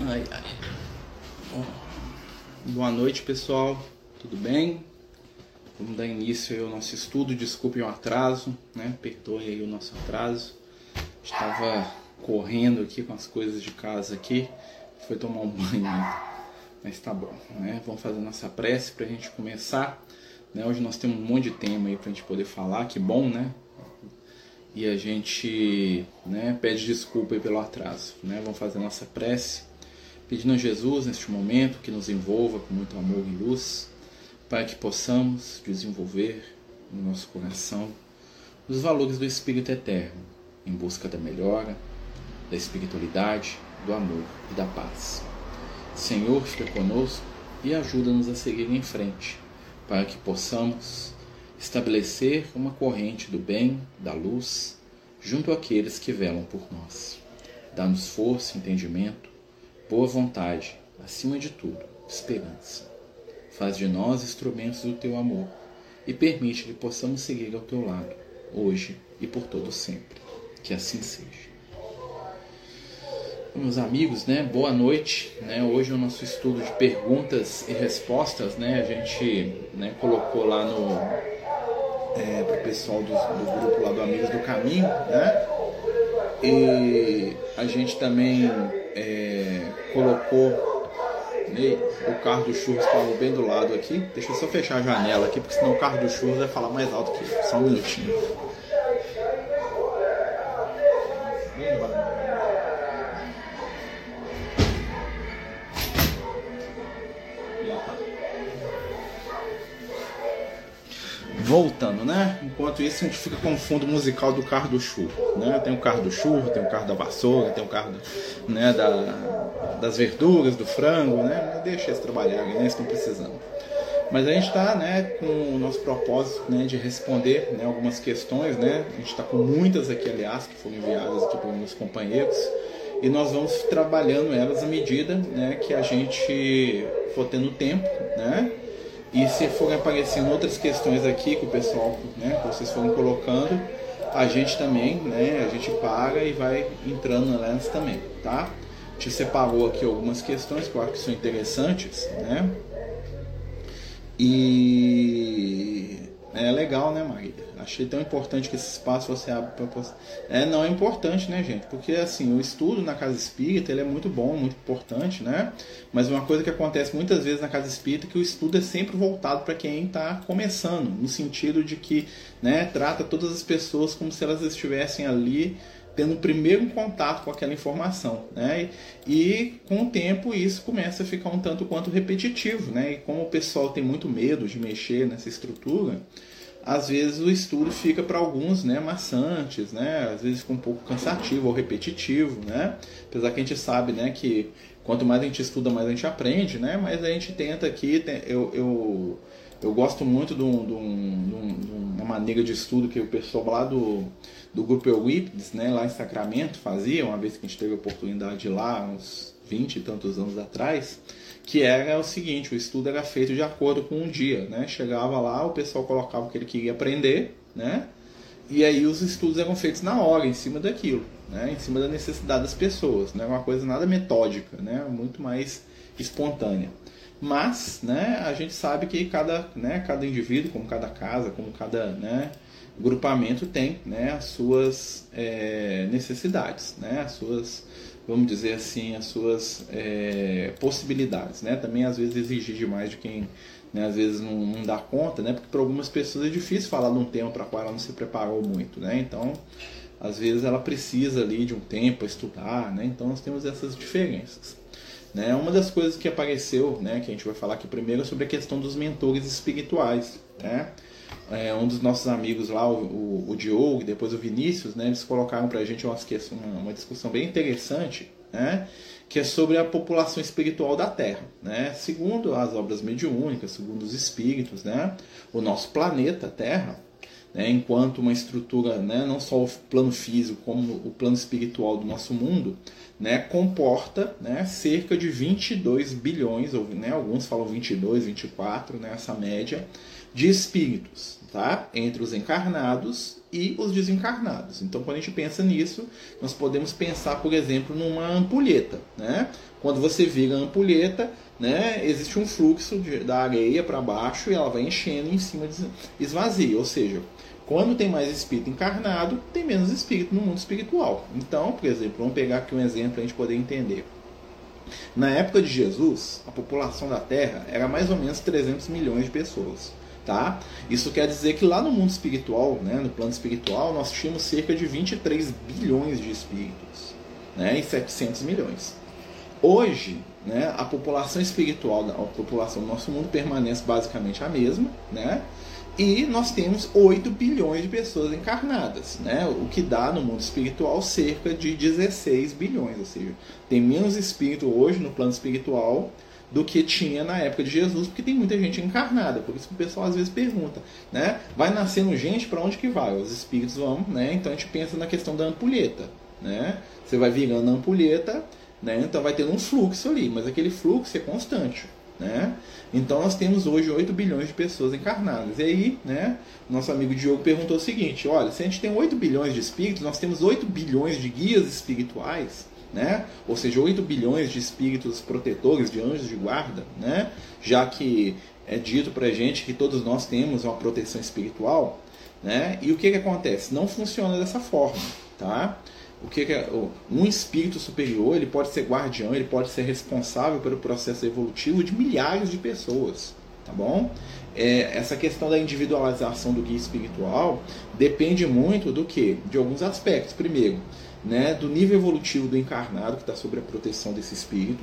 Ai, ai. Boa noite, pessoal. Tudo bem? Vamos dar início aí ao nosso estudo. Desculpe o atraso, né? Perdoe aí o nosso atraso. Estava correndo aqui com as coisas de casa aqui. Foi tomar um banho, mas tá bom, né? Vamos fazer nossa prece para a gente começar, né? Hoje nós temos um monte de tema aí para a gente poder falar, que bom, né? E a gente, né, pede desculpa aí pelo atraso, né? Vamos fazer nossa prece, pedindo a Jesus neste momento que nos envolva com muito amor e luz, para que possamos desenvolver no nosso coração os valores do Espírito Eterno, em busca da melhora, da espiritualidade, do amor e da paz. Senhor, fica conosco e ajuda-nos a seguir em frente, para que possamos estabelecer uma corrente do bem, da luz, junto àqueles que velam por nós. Dá-nos força, entendimento, boa vontade, acima de tudo, esperança. Faz de nós instrumentos do Teu amor e permite que possamos seguir ao Teu lado, hoje e por todo sempre. Que assim seja. Meus amigos, né? Boa noite, né? Hoje é o nosso estudo de perguntas e respostas, né? A gente, né, colocou lá para o pessoal do grupo lá do Amigos do Caminho, né? E a gente também colocou, né, o carro do churros falou bem do lado aqui. Deixa eu só fechar a janela aqui, porque senão o carro do churros vai falar mais alto que eu. Só um minutinho. Voltando, né? Enquanto isso, a gente fica com o fundo musical do carro do churro, né? Tem o carro do churro, tem o carro da vassoura, tem o carro né, das verduras, do frango, né? Deixa eles trabalharem, né? Eles estão precisando. Mas a gente está, né, com o nosso propósito, né, de responder, né, algumas questões, né? A gente está com muitas aqui, aliás, que foram enviadas aqui pelos meus companheiros. E nós vamos trabalhando elas à medida, né, que a gente for tendo tempo, né? E se forem aparecendo outras questões aqui que o pessoal, né, que vocês foram colocando, a gente também, né, a gente para e vai entrando nelas também, tá? A gente separou aqui algumas questões que eu acho que são interessantes, né? E é legal, né, Maria? Achei tão importante que esse espaço você abre para... Não é importante, né, gente? Porque, assim, o estudo na casa espírita, ele é muito bom, muito importante, né? Mas uma coisa que acontece muitas vezes na casa espírita é que o estudo é sempre voltado para quem está começando, no sentido de que, né, trata todas as pessoas como se elas estivessem ali tendo um primeiro contato com aquela informação, né? E com o tempo isso começa a ficar um tanto quanto repetitivo, né? E como o pessoal tem muito medo de mexer nessa estrutura, às vezes o estudo fica para alguns, né, maçantes, né? Às vezes fica um pouco cansativo ou repetitivo, né? Apesar que a gente sabe, né, que quanto mais a gente estuda, mais a gente aprende, né? Mas a gente tenta aqui, eu gosto muito de uma maneira de estudo que o pessoal lá do grupo Eurípides, né, lá em Sacramento fazia, uma vez que a gente teve a oportunidade de ir lá, uns 20 e tantos anos atrás, que era o seguinte: o estudo era feito de acordo com um dia, né? Chegava lá, o pessoal colocava o que ele queria aprender, né? E aí os estudos eram feitos na hora, em cima daquilo, né? Em cima da necessidade das pessoas, não é uma coisa nada metódica, né? Muito mais espontânea. Mas, né, a gente sabe que cada indivíduo, como cada casa, como cada, né, grupamento tem, né, as suas necessidades, né, as suas, vamos dizer assim, as suas possibilidades, né? Também às vezes exigir demais de quem, né, às vezes não dá conta, né? Porque para algumas pessoas é difícil falar de um tema para qual ela não se preparou muito, né? Então, às vezes ela precisa ali de um tempo para estudar, né? Então nós temos essas diferenças. Né? Uma das coisas que apareceu, né, que a gente vai falar aqui primeiro, é sobre a questão dos mentores espirituais, né? Um dos nossos amigos lá, o Diogo e depois o Vinícius, né, eles colocaram para a gente uma discussão bem interessante, né, que é sobre a população espiritual da Terra, né? Segundo as obras mediúnicas, segundo os espíritos, né, o nosso planeta Terra, né, enquanto uma estrutura, né, não só o plano físico como o plano espiritual do nosso mundo, né, comporta, né, cerca de 22 bilhões, ou, né, alguns falam 22, 24, né, essa média de espíritos, tá? Entre os encarnados e os desencarnados. Então, quando a gente pensa nisso, nós podemos pensar, por exemplo, numa ampulheta, né? Quando você vira a ampulheta, né, existe um fluxo da areia para baixo e ela vai enchendo e em cima esvazia. Ou seja, quando tem mais espírito encarnado, tem menos espírito no mundo espiritual. Então, por exemplo, vamos pegar aqui um exemplo para a gente poder entender. Na época de Jesus, a população da Terra era mais ou menos 300 milhões de pessoas. Tá? Isso quer dizer que lá no mundo espiritual, né, no plano espiritual, nós tínhamos cerca de 23 bilhões de espíritos, né, e 700 milhões. Hoje, né, a população espiritual, a população do nosso mundo permanece basicamente a mesma, né, e nós temos 8 bilhões de pessoas encarnadas, né, o que dá no mundo espiritual cerca de 16 bilhões, ou seja, tem menos espírito hoje no plano espiritual do que tinha na época de Jesus, porque tem muita gente encarnada. Por isso que o pessoal às vezes pergunta, né? Vai nascendo gente, para onde que vai? Os espíritos vão, né? Então a gente pensa na questão da ampulheta, né? Você vai virando a ampulheta, né? Então vai tendo um fluxo ali, mas aquele fluxo é constante, né? Então nós temos hoje 8 bilhões de pessoas encarnadas. E aí, né, nosso amigo Diogo perguntou o seguinte: olha, se a gente tem 8 bilhões de espíritos, nós temos 8 bilhões de guias espirituais, né? Ou seja, 8 bilhões de espíritos protetores, de anjos de guarda, né? Já que é dito pra gente que todos nós temos uma proteção espiritual, né? E o que acontece? Não funciona dessa forma, tá? Um espírito superior, ele pode ser guardião, ele pode ser responsável pelo processo evolutivo de milhares de pessoas, tá bom? Essa questão da individualização do guia espiritual depende muito do quê? De alguns aspectos. Primeiro, né, do nível evolutivo do encarnado que está sob a proteção desse espírito,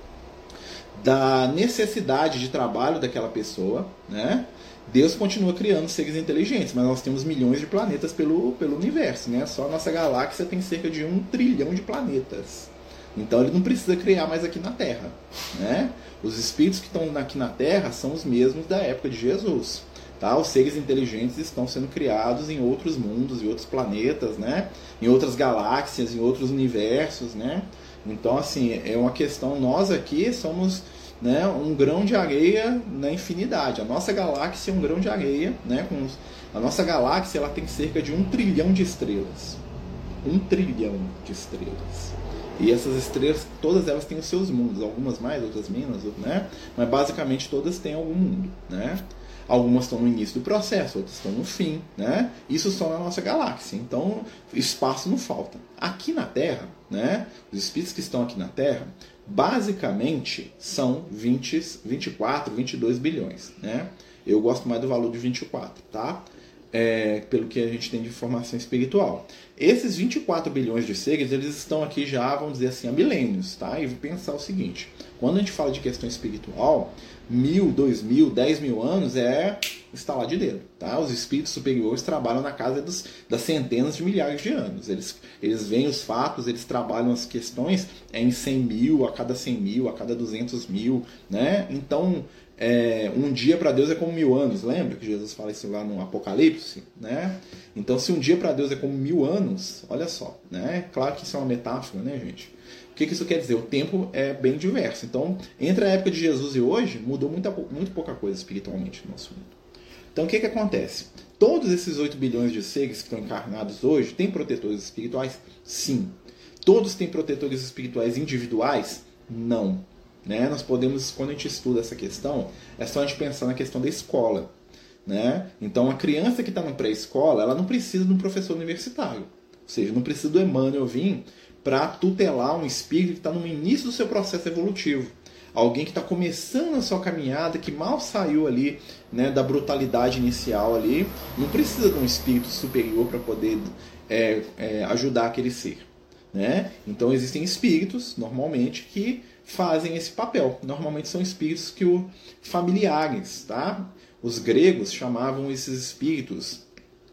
da necessidade de trabalho daquela pessoa, né? Deus continua criando seres inteligentes, mas nós temos milhões de planetas pelo universo, né? Só a nossa galáxia tem cerca de 1 trilhão de planetas. Então ele não precisa criar mais aqui na Terra, né? Os espíritos que estão aqui na Terra são os mesmos da época de Jesus. Tá? Os seres inteligentes estão sendo criados em outros mundos, em outros planetas, né? Em outras galáxias, em outros universos, né? Então, assim, é uma questão... Nós aqui somos, né, um grão de areia na infinidade. A nossa galáxia é um grão de areia, né? A nossa galáxia ela tem cerca de 1 trilhão de estrelas. 1 trilhão de estrelas. E essas estrelas, todas elas têm os seus mundos. Algumas mais, outras menos, né? Mas basicamente todas têm algum mundo, né? Algumas estão no início do processo, outras estão no fim, né? Isso só na nossa galáxia. Então, espaço não falta. Aqui na Terra, né? Os espíritos que estão aqui na Terra, basicamente, são 24, 22 bilhões, né? Eu gosto mais do valor de 24, tá? Pelo que a gente tem de informação espiritual. Esses 24 bilhões de seres, eles estão aqui já, vamos dizer assim, há milênios, tá? E vou pensar o seguinte: quando a gente fala de questão espiritual, 1000, 2000, 10.000 anos é estalar de dedo, tá? Os espíritos superiores trabalham na casa das centenas de milhares de anos. Eles veem os fatos, eles trabalham as questões em 100 mil, a cada 100 mil, a cada 200 mil, né? Então, um dia para Deus é como 1000 anos, lembra que Jesus fala isso lá no Apocalipse, né? Então, se um dia para Deus é como 1000 anos, olha só, né? Claro que isso é uma metáfora, né, gente? O que isso quer dizer? O tempo é bem diverso. Então, entre a época de Jesus e hoje, mudou muito pouca coisa espiritualmente no nosso mundo. Então, o que acontece? Todos esses 8 bilhões de seres que estão encarnados hoje têm protetores espirituais? Sim. Todos têm protetores espirituais individuais? Não. Né? Nós podemos, quando a gente estuda essa questão, é só a gente pensar na questão da escola. Né? Então, a criança que está na pré-escola, ela não precisa de um professor universitário. Ou seja, não precisa do Emmanuel vir para tutelar um espírito que está no início do seu processo evolutivo. Alguém que está começando a sua caminhada, que mal saiu ali, né, da brutalidade inicial ali, não precisa de um espírito superior para poder ajudar aquele ser. Né? Então existem espíritos, normalmente, que fazem esse papel. Normalmente são espíritos familiares. Tá? Os gregos chamavam esses espíritos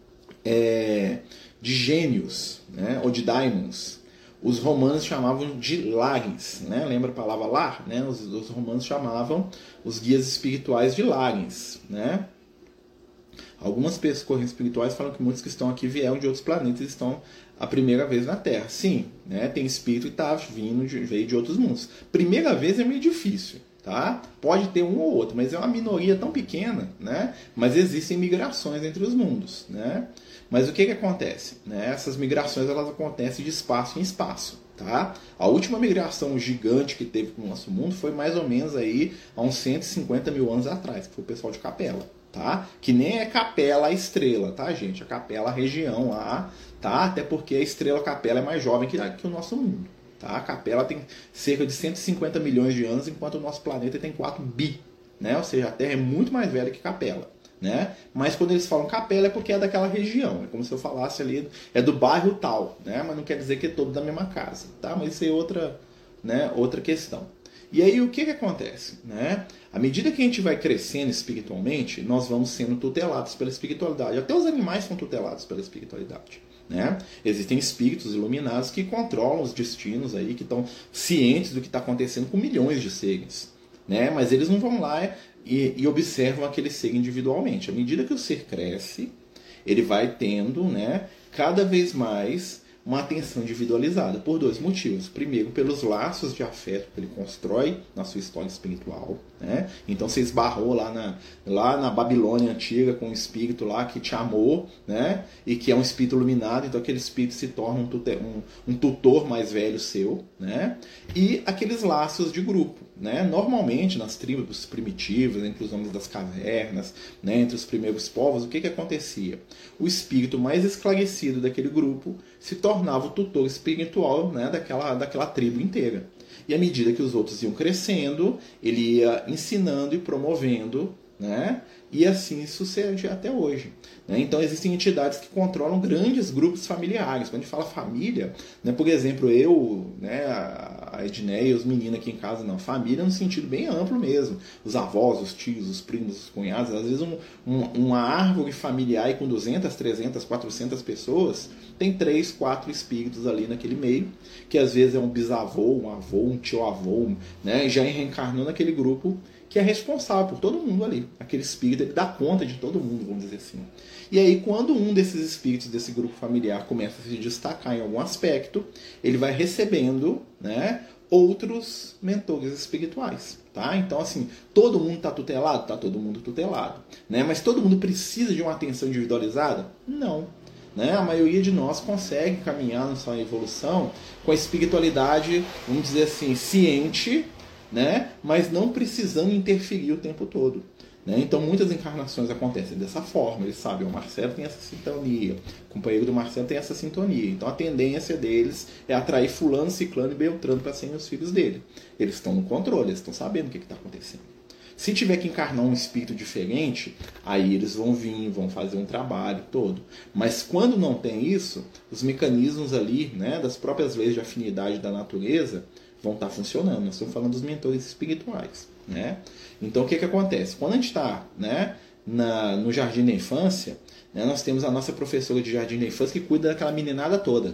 de gênios, né? Ou de daimons. Os romanos chamavam de lares, né? Lembra a palavra lar? Né? Os romanos chamavam os guias espirituais de lares, né? Algumas correntes espirituais falam que muitos que estão aqui vieram de outros planetas e estão a primeira vez na Terra. Sim, né? Tem espírito que veio de outros mundos. Primeira vez é meio difícil, tá? Pode ter um ou outro, mas é uma minoria tão pequena, né? Mas existem migrações entre os mundos, né? Mas o que acontece? Né? Essas migrações elas acontecem de espaço em espaço, tá? A última migração gigante que teve no nosso mundo foi mais ou menos aí há uns 150 mil anos atrás, que foi o pessoal de Capela, tá? Que nem é Capela a estrela, tá, gente? A Capela a região lá, tá? Até porque a estrela Capela é mais jovem que o nosso mundo, tá? A Capela tem cerca de 150 milhões de anos, enquanto o nosso planeta tem 4 bi, né? Ou seja, a Terra é muito mais velha que Capela. Né? Mas quando eles falam Capela é porque é daquela região, é como se eu falasse ali, é do bairro tal, né? Mas não quer dizer que é todo da mesma casa, tá? Mas isso é outra, né? Outra questão. E aí o que acontece? Né? À medida que a gente vai crescendo espiritualmente, nós vamos sendo tutelados pela espiritualidade. Até os animais são tutelados pela espiritualidade. Né? Existem espíritos iluminados que controlam os destinos aí, que estão cientes do que está acontecendo com milhões de seres. Né? Mas eles não vão lá e observam aquele ser individualmente. À medida que o ser cresce, ele vai tendo, né, cada vez mais uma atenção individualizada, por dois motivos. Primeiro, pelos laços de afeto que ele constrói na sua história espiritual. Né? Então você esbarrou lá na Babilônia antiga com um espírito lá que te amou, né? E que é um espírito iluminado, então aquele espírito se torna um tutor mais velho seu. Né? E aqueles laços de grupo. Né? Normalmente nas tribos primitivas, entre os homens das cavernas, né? Entre os primeiros povos, o que acontecia? O espírito mais esclarecido daquele grupo se tornava o tutor espiritual, né? daquela tribo inteira. E à medida que os outros iam crescendo, ele ia ensinando e promovendo, né? E assim sucede até hoje. Né? Então existem entidades que controlam grandes grupos familiares. Quando a gente fala família, né? Por exemplo, eu, né? A Edneia e os meninos aqui em casa, não. Família no sentido bem amplo mesmo. Os avós, os tios, os primos, os cunhados. Às vezes uma árvore familiar aí com 200, 300, 400 pessoas tem 3, 4 espíritos ali naquele meio, que às vezes é um bisavô, um avô, um tio-avô, né? E já reencarnou naquele grupo que é responsável por todo mundo ali. Aquele espírito, ele dá conta de todo mundo, vamos dizer assim. E aí, quando um desses espíritos desse grupo familiar começa a se destacar em algum aspecto, ele vai recebendo, né, outros mentores espirituais. Tá? Então, assim, todo mundo está tutelado? Está todo mundo tutelado. Né? Mas todo mundo precisa de uma atenção individualizada? Não. Né? A maioria de nós consegue caminhar na sua evolução com a espiritualidade, vamos dizer assim, ciente, né? Mas não precisando interferir o tempo todo. Né? Então muitas encarnações acontecem dessa forma. Eles sabem, o Marcelo tem essa sintonia, o companheiro do Marcelo tem essa sintonia. Então a tendência deles é atrair fulano, ciclano e beltrano para serem os filhos dele. Eles estão no controle, eles estão sabendo o que está acontecendo. Se tiver que encarnar um espírito diferente, aí eles vão vir, vão fazer um trabalho todo. Mas quando não tem isso, os mecanismos ali, né, das próprias leis de afinidade da natureza vão estar funcionando. Nós estamos falando dos mentores espirituais. Né? Então o que acontece? Quando a gente está, né, no jardim da infância, né, nós temos a nossa professora de jardim da infância que cuida daquela meninada toda.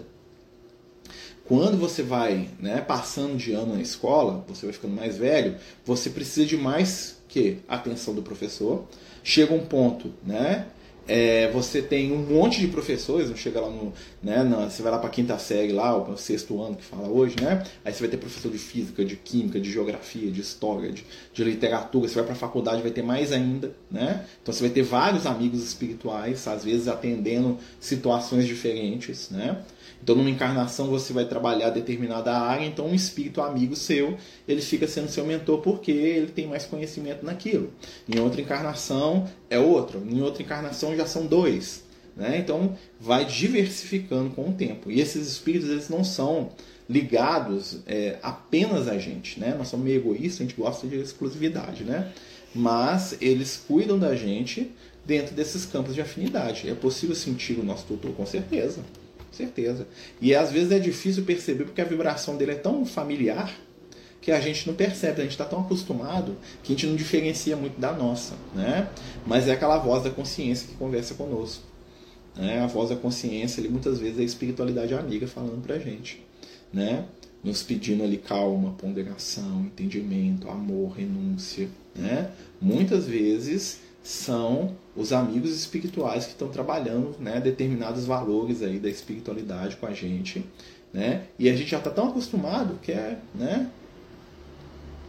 Quando você vai, né, passando de ano na escola, você vai ficando mais velho, você precisa de mais que atenção do professor. Chega um ponto, né, você tem um monte de professores, não chega lá você vai lá para a quinta série, lá, o sexto ano que fala hoje, né? Aí você vai ter professor de física, de química, de geografia, de história, de literatura. Você vai para a faculdade, vai ter mais ainda, né? Então você vai ter vários amigos espirituais, às vezes atendendo situações diferentes, né? Então numa encarnação você vai trabalhar determinada área, então um espírito amigo seu, ele fica sendo seu mentor porque ele tem mais conhecimento naquilo. Em outra encarnação é outro, em outra encarnação já são 2. Né? Então vai diversificando com o tempo. E esses espíritos, eles não são ligados apenas a gente. Né? Nós somos meio egoístas, a gente gosta de exclusividade. Né? Mas eles cuidam da gente dentro desses campos de afinidade. É possível sentir o nosso tutor? Com certeza. Certeza. E às vezes é difícil perceber porque a vibração dele é tão familiar que a gente não percebe, a gente está tão acostumado que a gente não diferencia muito da nossa, né? Mas é aquela voz da consciência que conversa conosco, né? A voz da consciência, ele, muitas vezes, é a espiritualidade amiga falando pra gente, né? Nos pedindo ali calma, ponderação, entendimento, amor, renúncia, né? Muitas vezes são os amigos espirituais que estão trabalhando, né, determinados valores aí da espiritualidade com a gente, né? E a gente já está tão acostumado que né,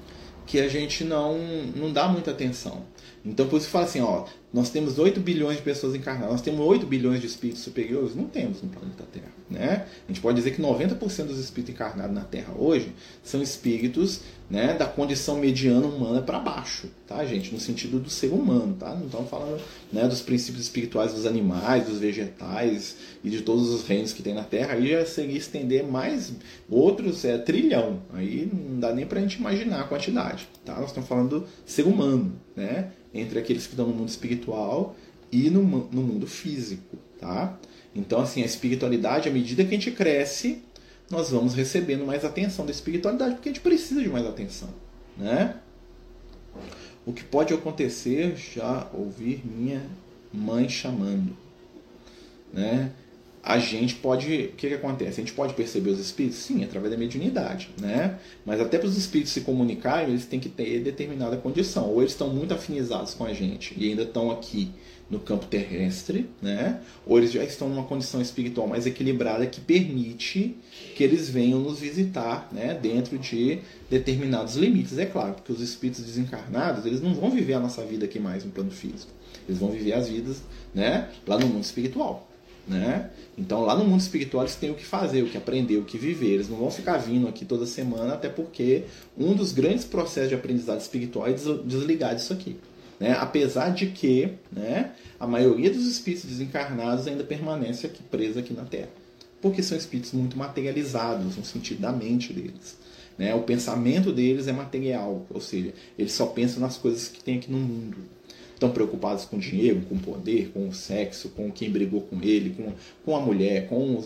que a gente não dá muita atenção. Então, por isso que fala assim, ó, nós temos 8 bilhões de pessoas encarnadas, nós temos 8 bilhões de espíritos superiores? Não temos no planeta Terra, né? A gente pode dizer que 90% dos espíritos encarnados na Terra hoje são espíritos, né, da condição mediana humana para baixo, tá, gente? No sentido do ser humano, tá? Não estamos falando, né, dos princípios espirituais dos animais, dos vegetais e de todos os reinos que tem na Terra. Aí já seria estender mais outros, trilhão. Aí não dá nem para a gente imaginar a quantidade, tá? Nós estamos falando do ser humano, né? Entre aqueles que estão no mundo espiritual e no mundo físico, tá? Então, assim, a espiritualidade, à medida que a gente cresce, nós vamos recebendo mais atenção da espiritualidade, porque a gente precisa de mais atenção, né? O que pode acontecer, já ouvir minha mãe chamando, né? A gente pode... O que acontece? A gente pode perceber os espíritos? Sim, através da mediunidade, né? Mas até para os espíritos se comunicarem, eles têm que ter determinada condição. Ou eles estão muito afinizados com a gente e ainda estão aqui no campo terrestre, né? Ou eles já estão numa condição espiritual mais equilibrada que permite que eles venham nos visitar, né? Dentro de determinados limites, é claro. Porque os espíritos desencarnados, eles não vão viver a nossa vida aqui mais no plano físico. Eles vão viver as vidas, né, lá no mundo espiritual, né? Então lá no mundo espiritual eles têm o que fazer, o que aprender, o que viver. Eles não vão ficar vindo aqui toda semana, até porque um dos grandes processos de aprendizado espiritual é desligar disso aqui, né? Apesar de que, né, a maioria dos espíritos desencarnados ainda permanece aqui preso aqui na Terra, porque são espíritos muito materializados no sentido da mente deles, né? O pensamento deles é material, ou seja, eles só pensam nas coisas que tem aqui no mundo. Estão preocupados com dinheiro, com poder, com o sexo, com quem brigou com ele, com a mulher, com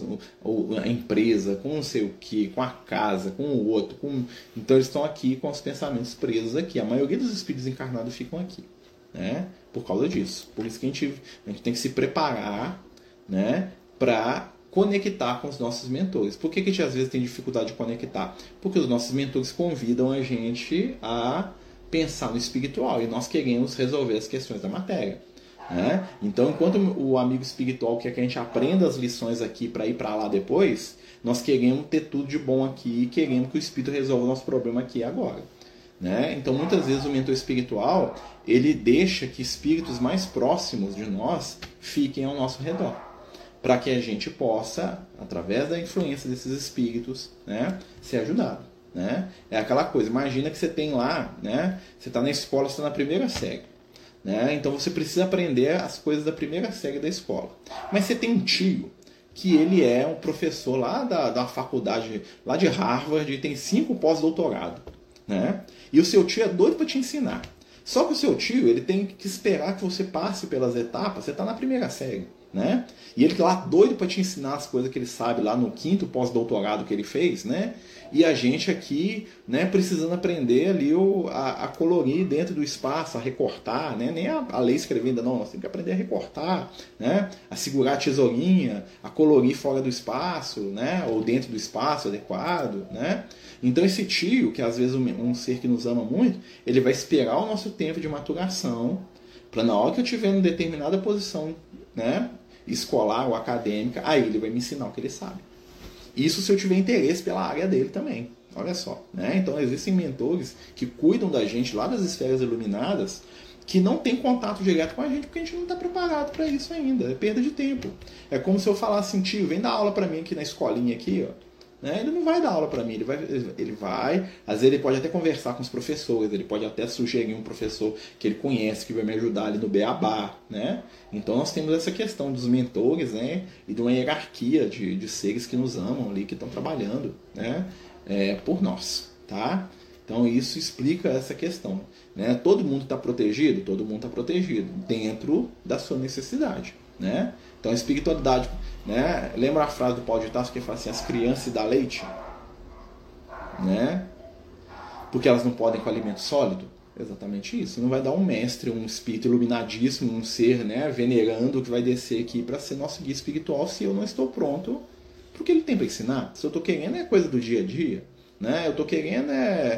a empresa, com não sei o que, com a casa, com o outro. Então eles estão aqui com os pensamentos presos aqui. A maioria dos espíritos encarnados ficam aqui, né? Por causa disso. Por isso que a gente tem que se preparar, né, para conectar com os nossos mentores. Por que a gente às vezes tem dificuldade de conectar? Porque os nossos mentores convidam a gente a pensar no espiritual e nós queremos resolver as questões da matéria, né? Então, enquanto o amigo espiritual quer que a gente aprenda as lições aqui para ir para lá depois, nós queremos ter tudo de bom aqui e queremos que o espírito resolva o nosso problema aqui e agora, né? Então, muitas vezes o mentor espiritual ele deixa que espíritos mais próximos de nós fiquem ao nosso redor, para que a gente possa, através da influência desses espíritos, né, ser ajudado. Né? É aquela coisa, imagina que você tem lá, né? Você está na escola, você está na primeira série, né? Então você precisa aprender as coisas da primeira série da escola. Mas você tem um tio que ele é um professor lá da faculdade, lá de Harvard, e tem 5 pós-doutorado, né? E o seu tio é doido para te ensinar. Só que o seu tio ele tem que esperar que você passe pelas etapas, você está na primeira série, né? E ele lá doido para te ensinar as coisas que ele sabe lá no 5º pós-doutorado que ele fez, né? E a gente aqui, né, precisando aprender ali a colorir dentro do espaço, a recortar, né? Nem a ler e escrever ainda não, nós temos que aprender a recortar, né? A segurar a tesourinha, a colorir fora do espaço, né? Ou dentro do espaço adequado, né? Então esse tio, que às vezes um ser que nos ama muito, ele vai esperar o nosso tempo de maturação para na hora que eu estiver em determinada posição, né, escolar ou acadêmica, aí ele vai me ensinar o que ele sabe. Isso se eu tiver interesse pela área dele também. Olha só, né? Então existem mentores que cuidam da gente lá das esferas iluminadas que não tem contato direto com a gente porque a gente não está preparado para isso ainda. É perda de tempo. É como se eu falasse assim, tio, vem dar aula para mim aqui na escolinha aqui, ó. Né? Ele não vai dar aula para mim, ele vai, às vezes ele pode até conversar com os professores, ele pode até sugerir um professor que ele conhece, que vai me ajudar ali no beabá, né? Então nós temos essa questão dos mentores, né? E de uma hierarquia de seres que nos amam ali, que estão trabalhando, né? Por nós, tá? Então isso explica essa questão, né? Todo mundo está protegido? Todo mundo está protegido, dentro da sua necessidade, né? Então a espiritualidade, né? Lembra a frase do Paulo de Tarso que fala assim, as crianças se dão leite, né? Porque elas não podem com alimento sólido? Exatamente isso. Não vai dar um mestre, um espírito iluminadíssimo, um ser, né, venerando que vai descer aqui para ser nosso guia espiritual se eu não estou pronto para o que ele tem para ensinar. Se eu estou querendo é coisa do dia a dia, né? Eu estou querendo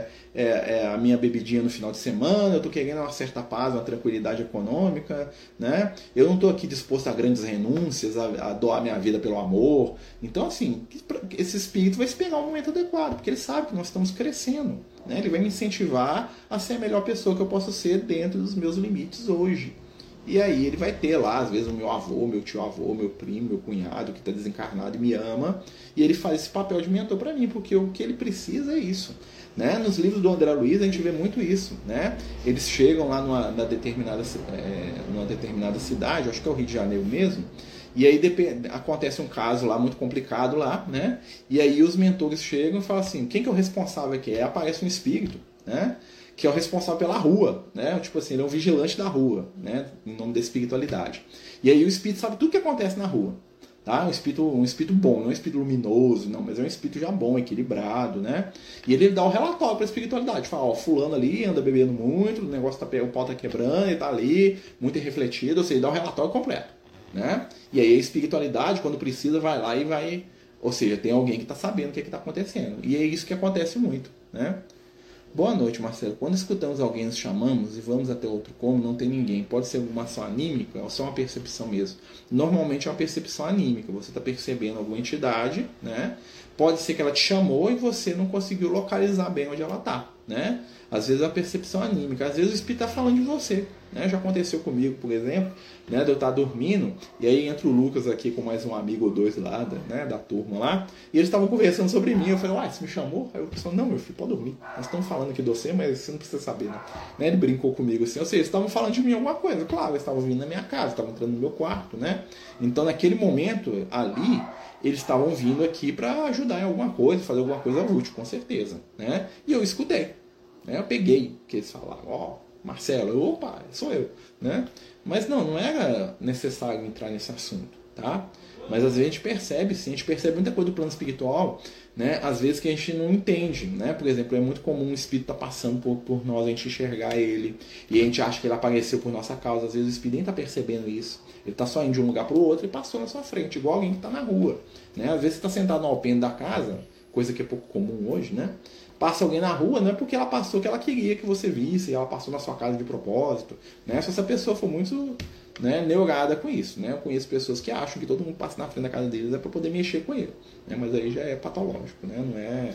a minha bebidinha no final de semana, eu estou querendo uma certa paz, uma tranquilidade econômica, né? Eu não estou aqui disposto a grandes renúncias, a doar minha vida pelo amor. Então, assim, esse espírito vai esperar um momento adequado, porque ele sabe que nós estamos crescendo, né? Ele vai me incentivar a ser a melhor pessoa que eu posso ser dentro dos meus limites hoje. E aí ele vai ter lá, às vezes, o meu avô, meu tio-avô, meu primo, meu cunhado, que está desencarnado e me ama, e ele faz esse papel de mentor para mim, porque o que ele precisa é isso. Né? Nos livros do André Luiz a gente vê muito isso. Né? Eles chegam lá numa determinada cidade, acho que é o Rio de Janeiro mesmo, e aí acontece um caso lá muito complicado lá, né? E aí os mentores chegam e falam assim, quem que é o responsável aqui? Aí aparece um espírito, né? Que é o responsável pela rua, né? Tipo assim, ele é um vigilante da rua, né? Em nome da espiritualidade. E aí o espírito sabe tudo que acontece na rua, tá? Um espírito bom, não é um espírito luminoso, não, mas é um espírito já bom, equilibrado, né? E ele dá o relatório para a espiritualidade, fala, ó, fulano ali anda bebendo muito, o pau tá quebrando, ele tá ali, muito irrefletido, ou seja, ele dá o relatório completo, né? E aí a espiritualidade, quando precisa, vai lá e vai, ou seja, tem alguém que está sabendo o que está acontecendo. E é isso que acontece muito, né? Boa noite, Marcelo. Quando escutamos alguém, nos chamamos e vamos até outro cômodo, não tem ninguém. Pode ser alguma ação anímica ou só uma percepção mesmo? Normalmente é uma percepção anímica. Você está percebendo alguma entidade, né? Pode ser que ela te chamou e você não conseguiu localizar bem onde ela está, né? Às vezes é uma percepção anímica. Às vezes o espírito está falando de você, né? Já aconteceu comigo, por exemplo, né? De eu estar dormindo e aí entra o Lucas aqui com mais um amigo ou dois lá, né? Da turma lá, e eles estavam conversando sobre mim. Eu falei, uai, você me chamou? Aí eu falei, não, meu filho, pode dormir. Nós estamos falando aqui de você, mas você não precisa saber, né? Ele brincou comigo assim, ou seja, eles estavam falando de mim alguma coisa. Claro, eles estavam vindo na minha casa, estavam entrando no meu quarto, né? Então naquele momento ali, eles estavam vindo aqui para ajudar em alguma coisa, fazer alguma coisa útil, com certeza, né? E eu escutei, né? Eu peguei o que eles falaram, ó, Marcelo, opa, sou eu, né? Mas não era necessário entrar nesse assunto, tá? Mas às vezes a gente percebe, sim, a gente percebe muita coisa do plano espiritual, né? Às vezes que a gente não entende, né? Por exemplo, é muito comum um espírito estar passando por nós, a gente enxergar ele, e a gente acha que ele apareceu por nossa causa. Às vezes o espírito nem está percebendo isso. Ele está só indo de um lugar para o outro e passou na sua frente, igual alguém que está na rua, né? Às vezes você está sentado no alpendre da casa, coisa que é pouco comum hoje, né? Passa alguém na rua, não é porque ela passou que ela queria que você visse, e ela passou na sua casa de propósito, né? Se essa pessoa for muito, né, neurada com isso, né? Eu conheço pessoas que acham que todo mundo passa na frente da casa deles é para poder mexer com ele, né? Mas aí já é patológico, né? Não é